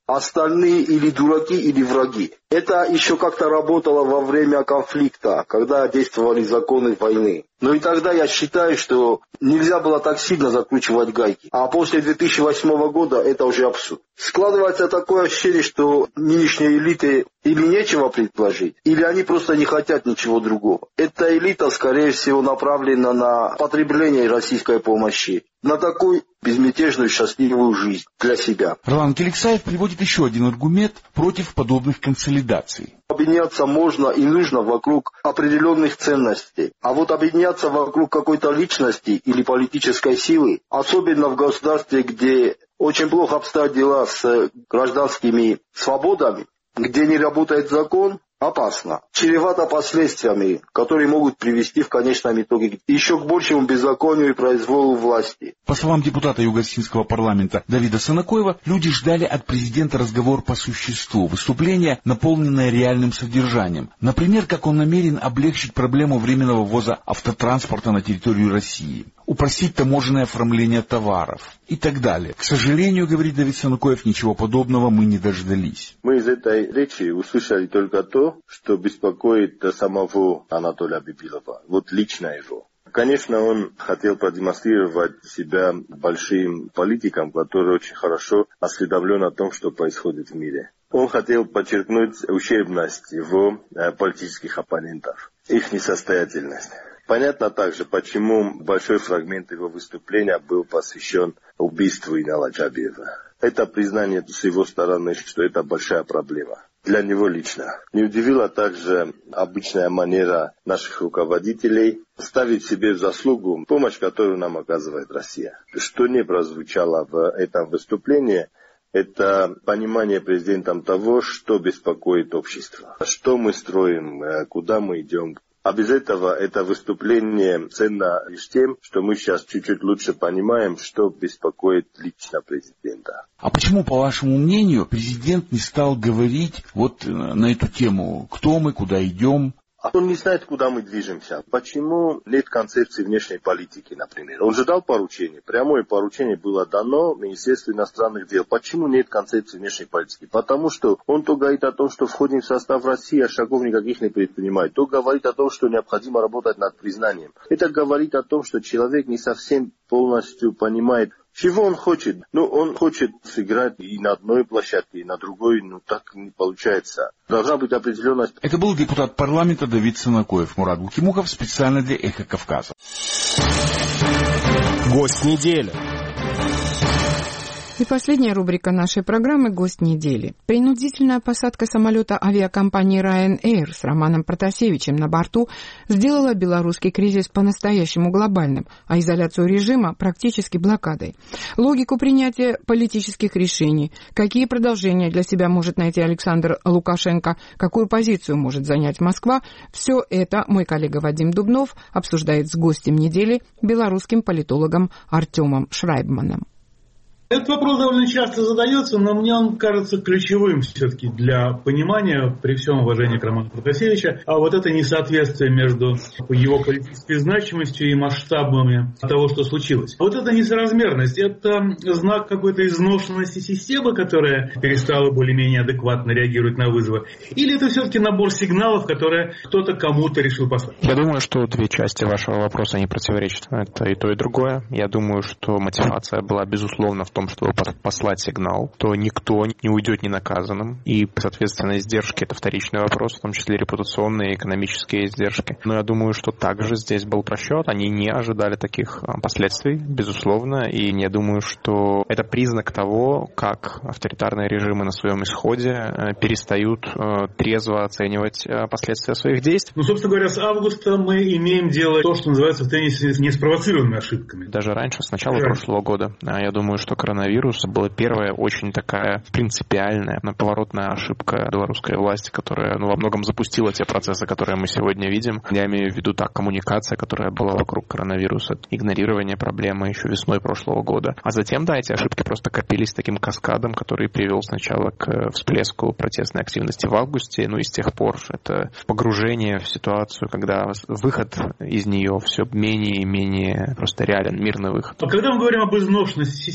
остальные или дураки, или враги. Это еще как-то работало во время конфликта, когда действовали законы войны. Но и тогда я считаю, что нельзя было так сильно закручивать гайки. А после две тысячи восьмого года это уже абсурд. Складывается такое ощущение, что нынешние элиты или нечего предложить, или они просто не хотят ничего другого. Эта элита, скорее всего, направлена на потребление российской помощи, на такую безмятежную счастливую жизнь для себя. Ролан Келексаев приводит еще один аргумент против подобных консолидаций. Объединяться можно и нужно вокруг определенных ценностей. А вот объединяться вокруг какой-то личности или политической силы, особенно в государстве, где очень плохо обстоят дела с гражданскими свободами, где не работает закон, опасно. Чревато последствиями, которые могут привести в конечном итоге еще к большему беззаконию и произволу власти. По словам депутата Югосинского парламента Давида Санакоева, люди ждали от президента разговор по существу, выступление, наполненное реальным содержанием. Например, как он намерен облегчить проблему временного ввоза автотранспорта на территорию России, упростить таможенное оформление товаров и так далее. К сожалению, говорит Давид Санакоев, ничего подобного мы не дождались. Мы из этой речи услышали только то, что беспокоит самого Анатолия Бибилова, вот лично его. Конечно, он хотел продемонстрировать себя большим политиком, который очень хорошо осведомлен о том, что происходит в мире. Он хотел подчеркнуть ущербность его политических оппонентов, их несостоятельность. Понятно также, почему большой фрагмент его выступления был посвящен убийству Инала Джабиева. Это признание с его стороны, что это большая проблема. Для него лично. Не удивила также обычная манера наших руководителей ставить себе в заслугу помощь, которую нам оказывает Россия. Что не прозвучало в этом выступлении, это понимание президентом того, что беспокоит общество, что мы строим, куда мы идем. А без этого это выступление ценно лишь тем, что мы сейчас чуть-чуть лучше понимаем, что беспокоит лично президента. А почему, по вашему мнению, президент не стал говорить вот на эту тему, кто мы, куда идем? Он не знает, куда мы движемся. Почему нет концепции внешней политики, например? Он же дал поручение. Прямое поручение было дано Министерству иностранных дел. Почему нет концепции внешней политики? Потому что он то говорит о том, что входим в состав России, а шагов никаких не предпринимает. То говорит о том, что необходимо работать над признанием. Это говорит о том, что человек не совсем полностью понимает, чего он хочет. Ну, он хочет сыграть и на одной площадке, и на другой, но так не получается. Должна быть определенность. Это был депутат парламента Давид Санакоев. Мурат Гукимухов специально для «Эхо Кавказа». Гость недели. И последняя рубрика нашей программы «Гость недели». Принудительная посадка самолета авиакомпании Ryanair с Романом Протасевичем на борту сделала белорусский кризис по-настоящему глобальным, а изоляцию режима практически блокадой. Логику принятия политических решений, какие продолжения для себя может найти Александр Лукашенко, какую позицию может занять Москва, все это мой коллега Вадим Дубнов обсуждает с гостем недели, белорусским политологом Артемом Шрайбманом. Этот вопрос довольно часто задается, но мне он кажется ключевым все-таки для понимания, при всем уважении к Роману Протасевичу, а вот это несоответствие между его политической значимостью и масштабами того, что случилось. Вот эта несоразмерность, это знак какой-то изношенности системы, которая перестала более-менее адекватно реагировать на вызовы, или это все-таки набор сигналов, которые кто-то кому-то решил послать? Я думаю, что две части вашего вопроса не противоречат. Это и то, и другое. Я думаю, что мотивация была безусловно в том, чтобы послать сигнал, то никто не уйдет ненаказанным. И, соответственно, издержки — это вторичный вопрос, в том числе репутационные и экономические издержки. Но я думаю, что также здесь был просчет. Они не ожидали таких последствий, безусловно. И я думаю, что это признак того, как авторитарные режимы на своем исходе перестают трезво оценивать последствия своих действий. Ну, собственно говоря, с августа мы имеем дело то, что называется в теннисе неспровоцированными ошибками. Даже раньше, с начала прошлого года. Я думаю, что коронавирус была первая очень такая принципиальная, поворотная ошибка белорусской власти, которая ну, во многом запустила те процессы, которые мы сегодня видим. Я имею в виду так, коммуникация, которая была вокруг коронавируса, игнорирование проблемы еще весной прошлого года. А затем, да, эти ошибки просто копились таким каскадом, который привел сначала к всплеску протестной активности в августе, ну и с тех пор это погружение в ситуацию, когда выход из нее все менее и менее просто реален, мирный выход. А когда мы говорим об изношенности системы, мы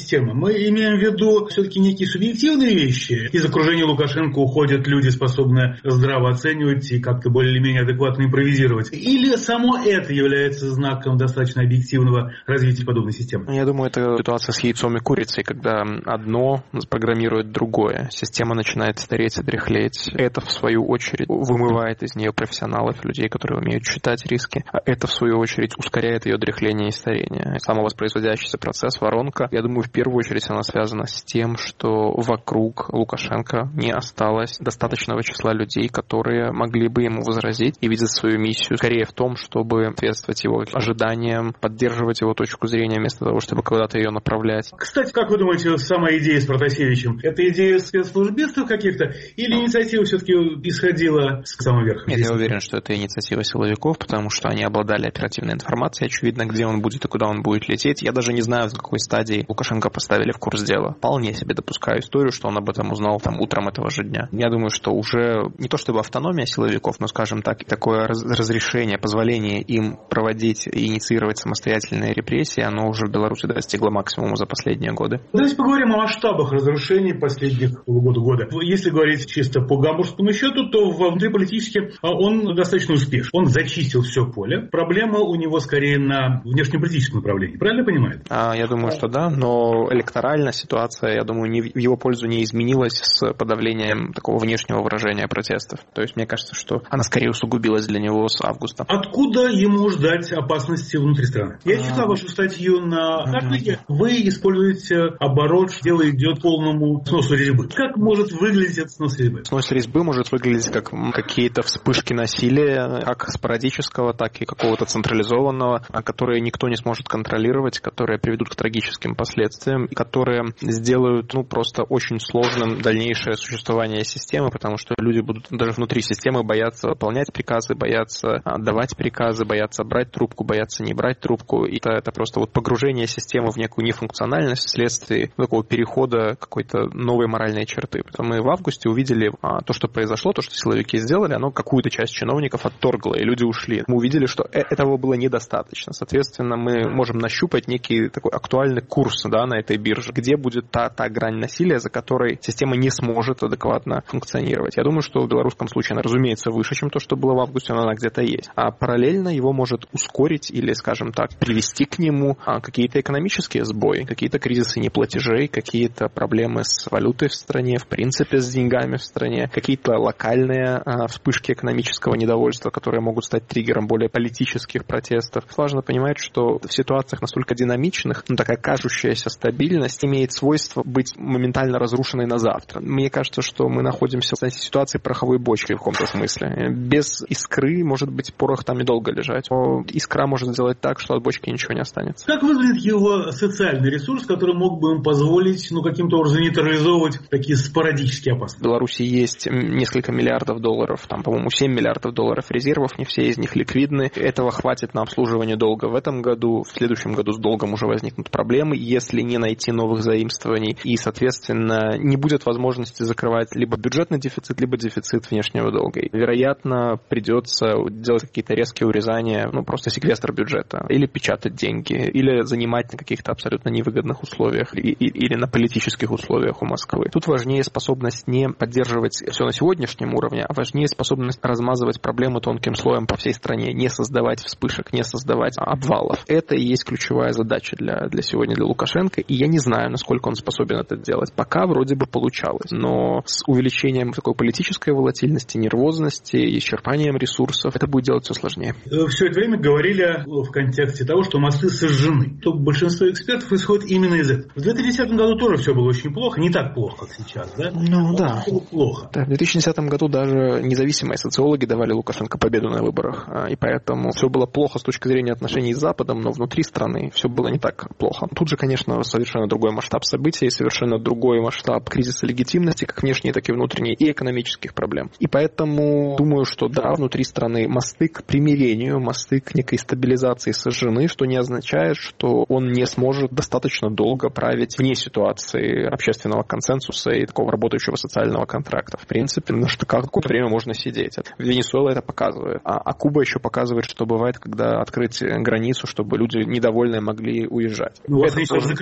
Мы имеем в виду все-таки некие субъективные вещи. Из окружения Лукашенко уходят люди, способные здраво оценивать и как-то более-менее адекватно импровизировать. Или само это является знаком достаточно объективного развития подобной системы? Я думаю, это ситуация с яйцом и курицей, когда одно программирует другое. Система начинает стареть и дряхлеть. Это, в свою очередь, вымывает из нее профессионалов, людей, которые умеют считать риски. А это, в свою очередь, ускоряет ее дряхление и старение. Самовоспроизводящийся процесс, воронка, я думаю, в первую очередь она связана с тем, что вокруг Лукашенко не осталось достаточного числа людей, которые могли бы ему возразить и видят свою миссию скорее в том, чтобы соответствовать его ожиданиям, поддерживать его точку зрения вместо того, чтобы куда-то ее направлять. Кстати, как вы думаете, сама идея с Протасевичем, это идея спецслужбистов каких-то или инициатива все-таки исходила с самого верха? Нет, я уверен, что это инициатива силовиков, потому что они обладали оперативной информацией, очевидно, где он будет и куда он будет лететь. Я даже не знаю, в какой стадии Лукашенко поставили в курс дела. Вполне себе допускаю историю, что он об этом узнал там утром этого же дня. Я думаю, что уже не то чтобы автономия силовиков, но, скажем так, такое раз- разрешение, позволение им проводить и инициировать самостоятельные репрессии, оно уже в Беларуси достигло максимума за последние годы. Давайте поговорим о масштабах разрушений последних полугода-года. Если говорить чисто по гамбургскому счету, то внутриполитически он достаточно успешен. Он зачистил все поле. Проблема у него скорее на внешнеполитическом направлении. Правильно я понимаю? А, я думаю, что да, но электоральная ситуация, я думаю, не, в его пользу не изменилась с подавлением такого внешнего выражения протестов. То есть мне кажется, что она скорее усугубилась для него с августа. Откуда ему ждать опасности внутри страны? Я читал вашу статью на Хартлиге. Вы используете оборот, дело идет к полному сносу резьбы. Как может выглядеть этот снос резьбы? Снос резьбы может выглядеть как какие-то вспышки насилия, как спорадического, так и какого-то централизованного, которые никто не сможет контролировать, которые приведут к трагическим последствиям, которые сделают ну, просто очень сложным дальнейшее существование системы, потому что люди будут даже внутри системы бояться выполнять приказы, бояться отдавать приказы, бояться брать трубку, бояться не брать трубку. И это, это просто вот погружение системы в некую нефункциональность вследствие такого перехода какой-то новой моральной черты. Мы в августе увидели а, то, что произошло, то, что силовики сделали, оно какую-то часть чиновников отторгло, и люди ушли. Мы увидели, что этого было недостаточно. Соответственно, мы можем нащупать некий такой актуальный курс да, на этой бирже, где будет та, та грань насилия, за которой система не сможет адекватно функционировать. Я думаю, что в белорусском случае она, разумеется, выше, чем то, что было в августе, но она где-то есть. А параллельно его может ускорить или, скажем так, привести к нему а, какие-то экономические сбои, какие-то кризисы неплатежей, какие-то проблемы с валютой в стране, в принципе, с деньгами в стране, какие-то локальные а, вспышки экономического недовольства, которые могут стать триггером более политических протестов. Важно понимать, что в ситуациях настолько динамичных, ну, такая кажущаяся стабильность имеет свойство быть моментально разрушенной на завтра. Мне кажется, что мы находимся в ситуации пороховой бочки в каком-то смысле. Без искры, может быть, порох там недолго лежать. Но искра может сделать так, что от бочки ничего не останется. Как выглядит его социальный ресурс, который мог бы им позволить ну, каким-то образом нейтрализовывать такие спорадические опасности? В Беларуси есть несколько миллиардов долларов, там, по-моему, семь миллиардов долларов резервов, не все из них ликвидны. Этого хватит на обслуживание долга в этом году. В следующем году с долгом уже возникнут проблемы, если не найти новых заимствований. И, соответственно, не будет возможности закрывать либо бюджетный дефицит, либо дефицит внешнего долга. И, вероятно, придется делать какие-то резкие урезания, ну, просто секвестр бюджета. Или печатать деньги, или занимать на каких-то абсолютно невыгодных условиях, и, и, или на политических условиях у Москвы. Тут важнее способность не поддерживать все на сегодняшнем уровне, а важнее способность размазывать проблемы тонким слоем по всей стране, не создавать вспышек, не создавать обвалов. Это и есть ключевая задача для, для сегодня, для Лукашенко, и я не знаю, насколько он способен это делать. Пока вроде бы получалось, но с увеличением такой политической волатильности, нервозности, исчерпанием ресурсов, это будет делать все сложнее. Все это время говорили в контексте того, что мосты сожжены. То большинство экспертов исходит именно из этого. В две тысячи десятом году тоже все было очень плохо, не так плохо, как сейчас, да? Ну но да. Было плохо. Да. В две тысячи десятом году даже независимые социологи давали Лукашенко победу на выборах, и поэтому все было плохо с точки зрения отношений с Западом, но внутри страны все было не так плохо. Тут же, конечно, совершенно другой масштаб событий, совершенно другой масштаб кризиса легитимности, как внешней, так и внутренней, и экономических проблем. И поэтому думаю, что да, внутри страны мосты к примирению, мосты к некой стабилизации сожжены, что не означает, что он не сможет достаточно долго править вне ситуации общественного консенсуса и такого работающего социального контракта. В принципе, на что какое-то время можно сидеть. Венесуэла это показывает. А, а Куба еще показывает, что бывает, когда открыть границу, чтобы люди недовольные могли уезжать. Ну, у вас они тоже закрываются.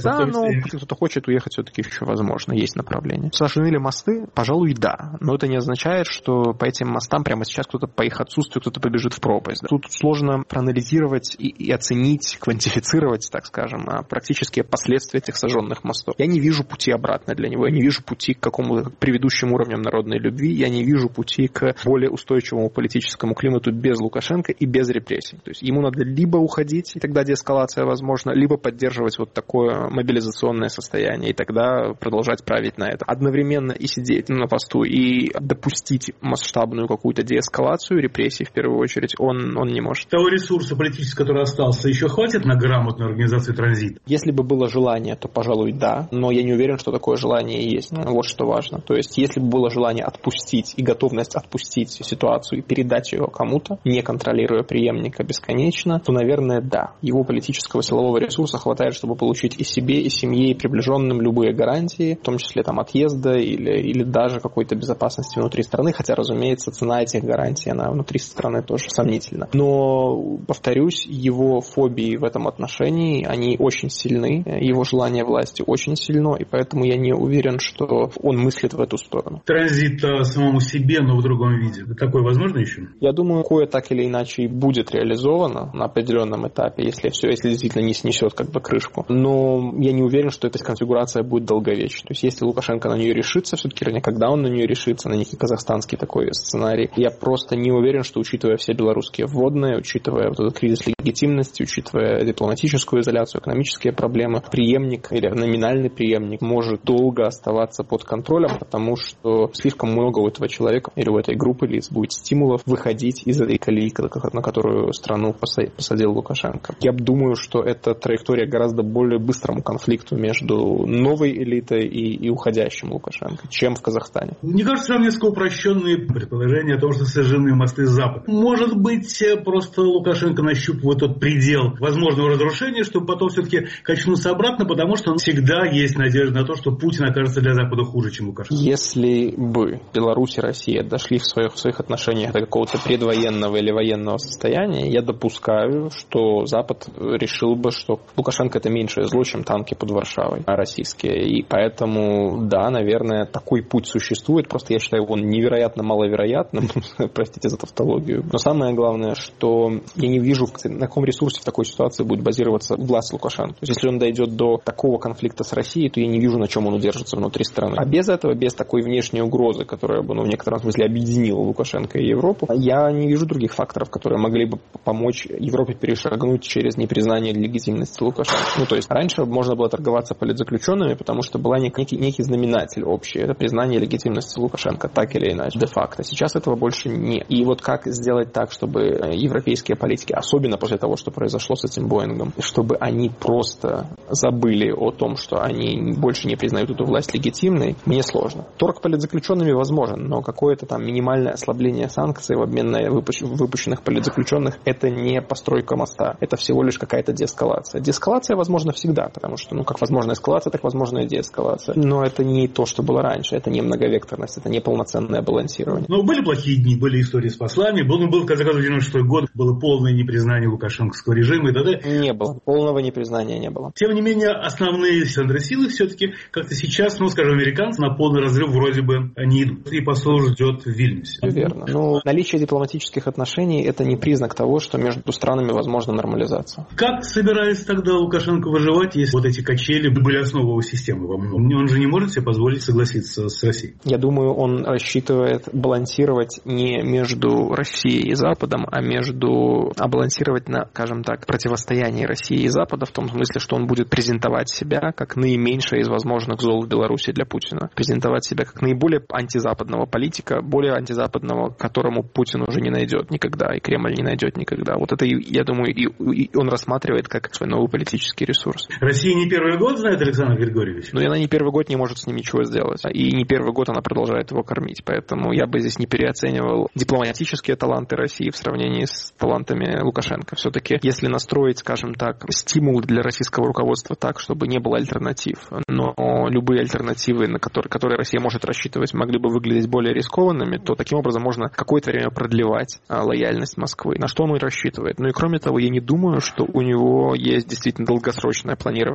Да, но если кто-то хочет уехать, все-таки еще возможно, есть направление. Сожжены ли мосты? Пожалуй, да. Но это не означает, что по этим мостам прямо сейчас кто-то по их отсутствию кто-то побежит в пропасть. Тут сложно проанализировать и, и оценить, квантифицировать, так скажем, практические последствия этих сожженных мостов. Я не вижу пути обратно для него. Я не вижу пути к какому-то предыдущим уровням народной любви. Я не вижу пути к более устойчивому политическому климату без Лукашенко и без репрессий. То есть ему надо либо уходить, и тогда деэскалация возможна, либо поддерживать вот такое мобилизационное состояние, и тогда продолжать править на это. Одновременно и сидеть на посту, и допустить масштабную какую-то деэскалацию, репрессий в первую очередь, он, он не может. Того ресурса политического, который остался, еще хватит на грамотную организацию транзита? Если бы было желание, то, пожалуй, да, но я не уверен, что такое желание есть. Вот что важно. То есть, если бы было желание отпустить и готовность отпустить ситуацию и передать ее кому-то, не контролируя преемника бесконечно, то, наверное, да. Его политического силового ресурса хватает, чтобы получить и себе, и семье, и приближенным любые гарантии, в том числе там отъезда или, или даже какой-то безопасности внутри страны, хотя, разумеется, цена этих гарантий, она внутри страны тоже сомнительна. Но, повторюсь, его фобии в этом отношении, они очень сильны, его желание власти очень сильно, и поэтому я не уверен, что он мыслит в эту сторону. Транзит самому себе, но в другом виде. Такое возможно еще? Я думаю, кое так или иначе и будет реализовано на определенном этапе, если все, если действительно не снесет как бы крышку. Но я не уверен, что эта конфигурация будет долговечной. То есть, если Лукашенко на нее решится, все-таки когда он на нее решится, на некий казахстанский такой сценарий, я просто не уверен, что, учитывая все белорусские вводные, учитывая вот этот кризис легитимности, учитывая дипломатическую изоляцию, экономические проблемы, преемник или номинальный преемник может долго оставаться под контролем, потому что слишком много у этого человека или у этой группы лиц будет стимулов выходить из этой колеи, на которую страну посадил Лукашенко. Я думаю, что это траектория гораздо более быстрому конфликту между новой элитой и, и уходящим Лукашенко, чем в Казахстане. Мне кажется, там несколько упрощенные предположения о том, что сожжены мосты с Запада. Может быть, просто Лукашенко нащупывает тот предел возможного разрушения, чтобы потом все-таки качнуться обратно, потому что всегда есть надежда на то, что Путин окажется для Запада хуже, чем Лукашенко. Если бы Беларусь и Россия дошли в своих, в своих отношениях до какого-то предвоенного или военного состояния, я допускаю, что Запад решил бы, что Лукашенко это меньшее зло, чем танки под Варшавой российские. И поэтому, да, наверное, такой путь существует. Просто я считаю его невероятно маловероятным. Простите за тавтологию. Но самое главное, что я не вижу, на каком ресурсе в такой ситуации будет базироваться власть Лукашенко. То есть, если он дойдет до такого конфликта с Россией, то я не вижу, на чем он удержится внутри страны. А без этого, без такой внешней угрозы, которая бы, ну, в некотором смысле объединила Лукашенко и Европу, я не вижу других факторов, которые могли бы помочь Европе перешагнуть через непризнание легитимности Лукашенко. Ну, то есть, раньше можно было торговаться политзаключенными, потому что была некий, некий знаменатель общий. Это признание легитимности Лукашенко, так или иначе, де-факто. Сейчас этого больше нет. И вот как сделать так, чтобы европейские политики, особенно после того, что произошло с этим Боингом, чтобы они просто забыли о том, что они больше не признают эту власть легитимной, мне сложно. Торг политзаключенными возможен, но какое-то там минимальное ослабление санкций в обмен на выпущенных политзаключенных — это не постройка моста. Это всего лишь какая-то деэскалация. Деэскалация возможна всегда, потому что, ну, как возможна эскалация, так возможна и деэскалация. Но это не то, что было раньше. Это не многовекторность, это не полноценное балансирование. Но были плохие дни, были истории с послами. Был, был в конце концов, девяносто шестой год, было полное непризнание лукашенковского режима и т.д. Не было. Полного непризнания не было. Тем не менее, основные центры силы все-таки как-то сейчас, ну, скажем, американцы на полный разрыв вроде бы не идут. И посол ждет в Вильнюсе. Верно. Но наличие дипломатических отношений — это не признак того, что между странами возможна нормализация. Как собирается тогда Лукашенко выживать, если вот эти качели были основой его системы во многом? Он же не может себе позволить согласиться с Россией. Я думаю, он рассчитывает балансировать не между Россией и Западом, а между... а балансировать на, скажем так, противостоянии России и Запада, в том смысле, что он будет презентовать себя как наименьшее из возможных зол в Беларуси для Путина. Презентовать себя как наиболее антизападного политика, более антизападного, которому Путин уже не найдет никогда, и Кремль не найдет никогда. Вот это, я думаю, и, и он рассматривает как свой новый политический ресурс. Россия не первый год знает Александр Григорьевич? Но она не первый год не может с ним ничего сделать. И не первый год она продолжает его кормить. Поэтому я бы здесь не переоценивал дипломатические таланты России в сравнении с талантами Лукашенко. Все-таки, если настроить, скажем так, стимул для российского руководства так, чтобы не было альтернатив, но любые альтернативы, на которые, которые Россия может рассчитывать, могли бы выглядеть более рискованными, то таким образом можно какое-то время продлевать а, лояльность Москвы. На что он и рассчитывает. Ну и кроме того, я не думаю, что у него есть действительно долгосрочное планирование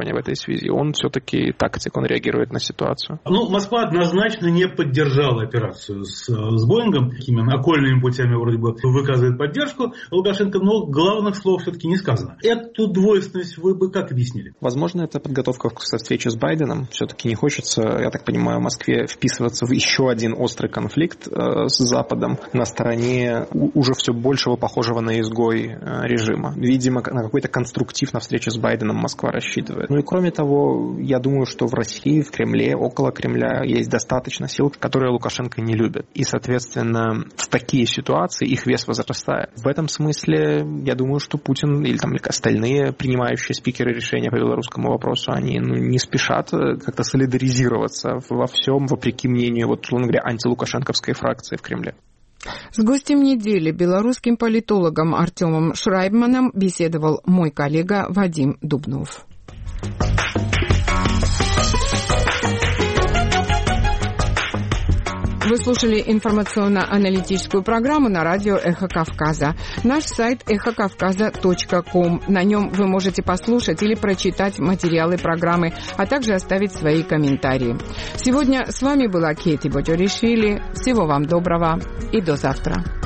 высказывания в этой связи. Он все-таки тактик, он реагирует на ситуацию. Ну, Москва однозначно не поддержала операцию с, с Боингом. Такими окольными путями вроде бы выказывает поддержку Лукашенко, но главных слов все-таки не сказано. Эту двойственность вы бы как объяснили? Возможно, это подготовка к встрече с Байденом. Все-таки не хочется, я так понимаю, Москве вписываться в еще один острый конфликт э, с Западом на стороне уже все большего похожего на изгой э, режима. Видимо, на какой-то конструктив на встрече с Байденом Москва рассчитывает. Ну и кроме того, я думаю, что в России, в Кремле, около Кремля есть достаточно сил, которые Лукашенко не любит. И, соответственно, в такие ситуации их вес возрастает. В этом смысле, я думаю, что Путин или, там, или остальные принимающие спикеры решения по белорусскому вопросу, они ну, не спешат как-то солидаризироваться во всем, вопреки мнению, вот, условно говоря, антилукашенковской фракции в Кремле. С гостем недели, белорусским политологом Артемом Шрайбманом, беседовал мой коллега Вадим Дубнов. Вы слушали информационно-аналитическую программу на радио «Эхо Кавказа». Наш сайт эхо кавказа точка ком. На нем вы можете послушать или прочитать материалы программы, а также оставить свои комментарии. Сегодня с вами была Кети Боджоришвили. Всего вам доброго и до завтра.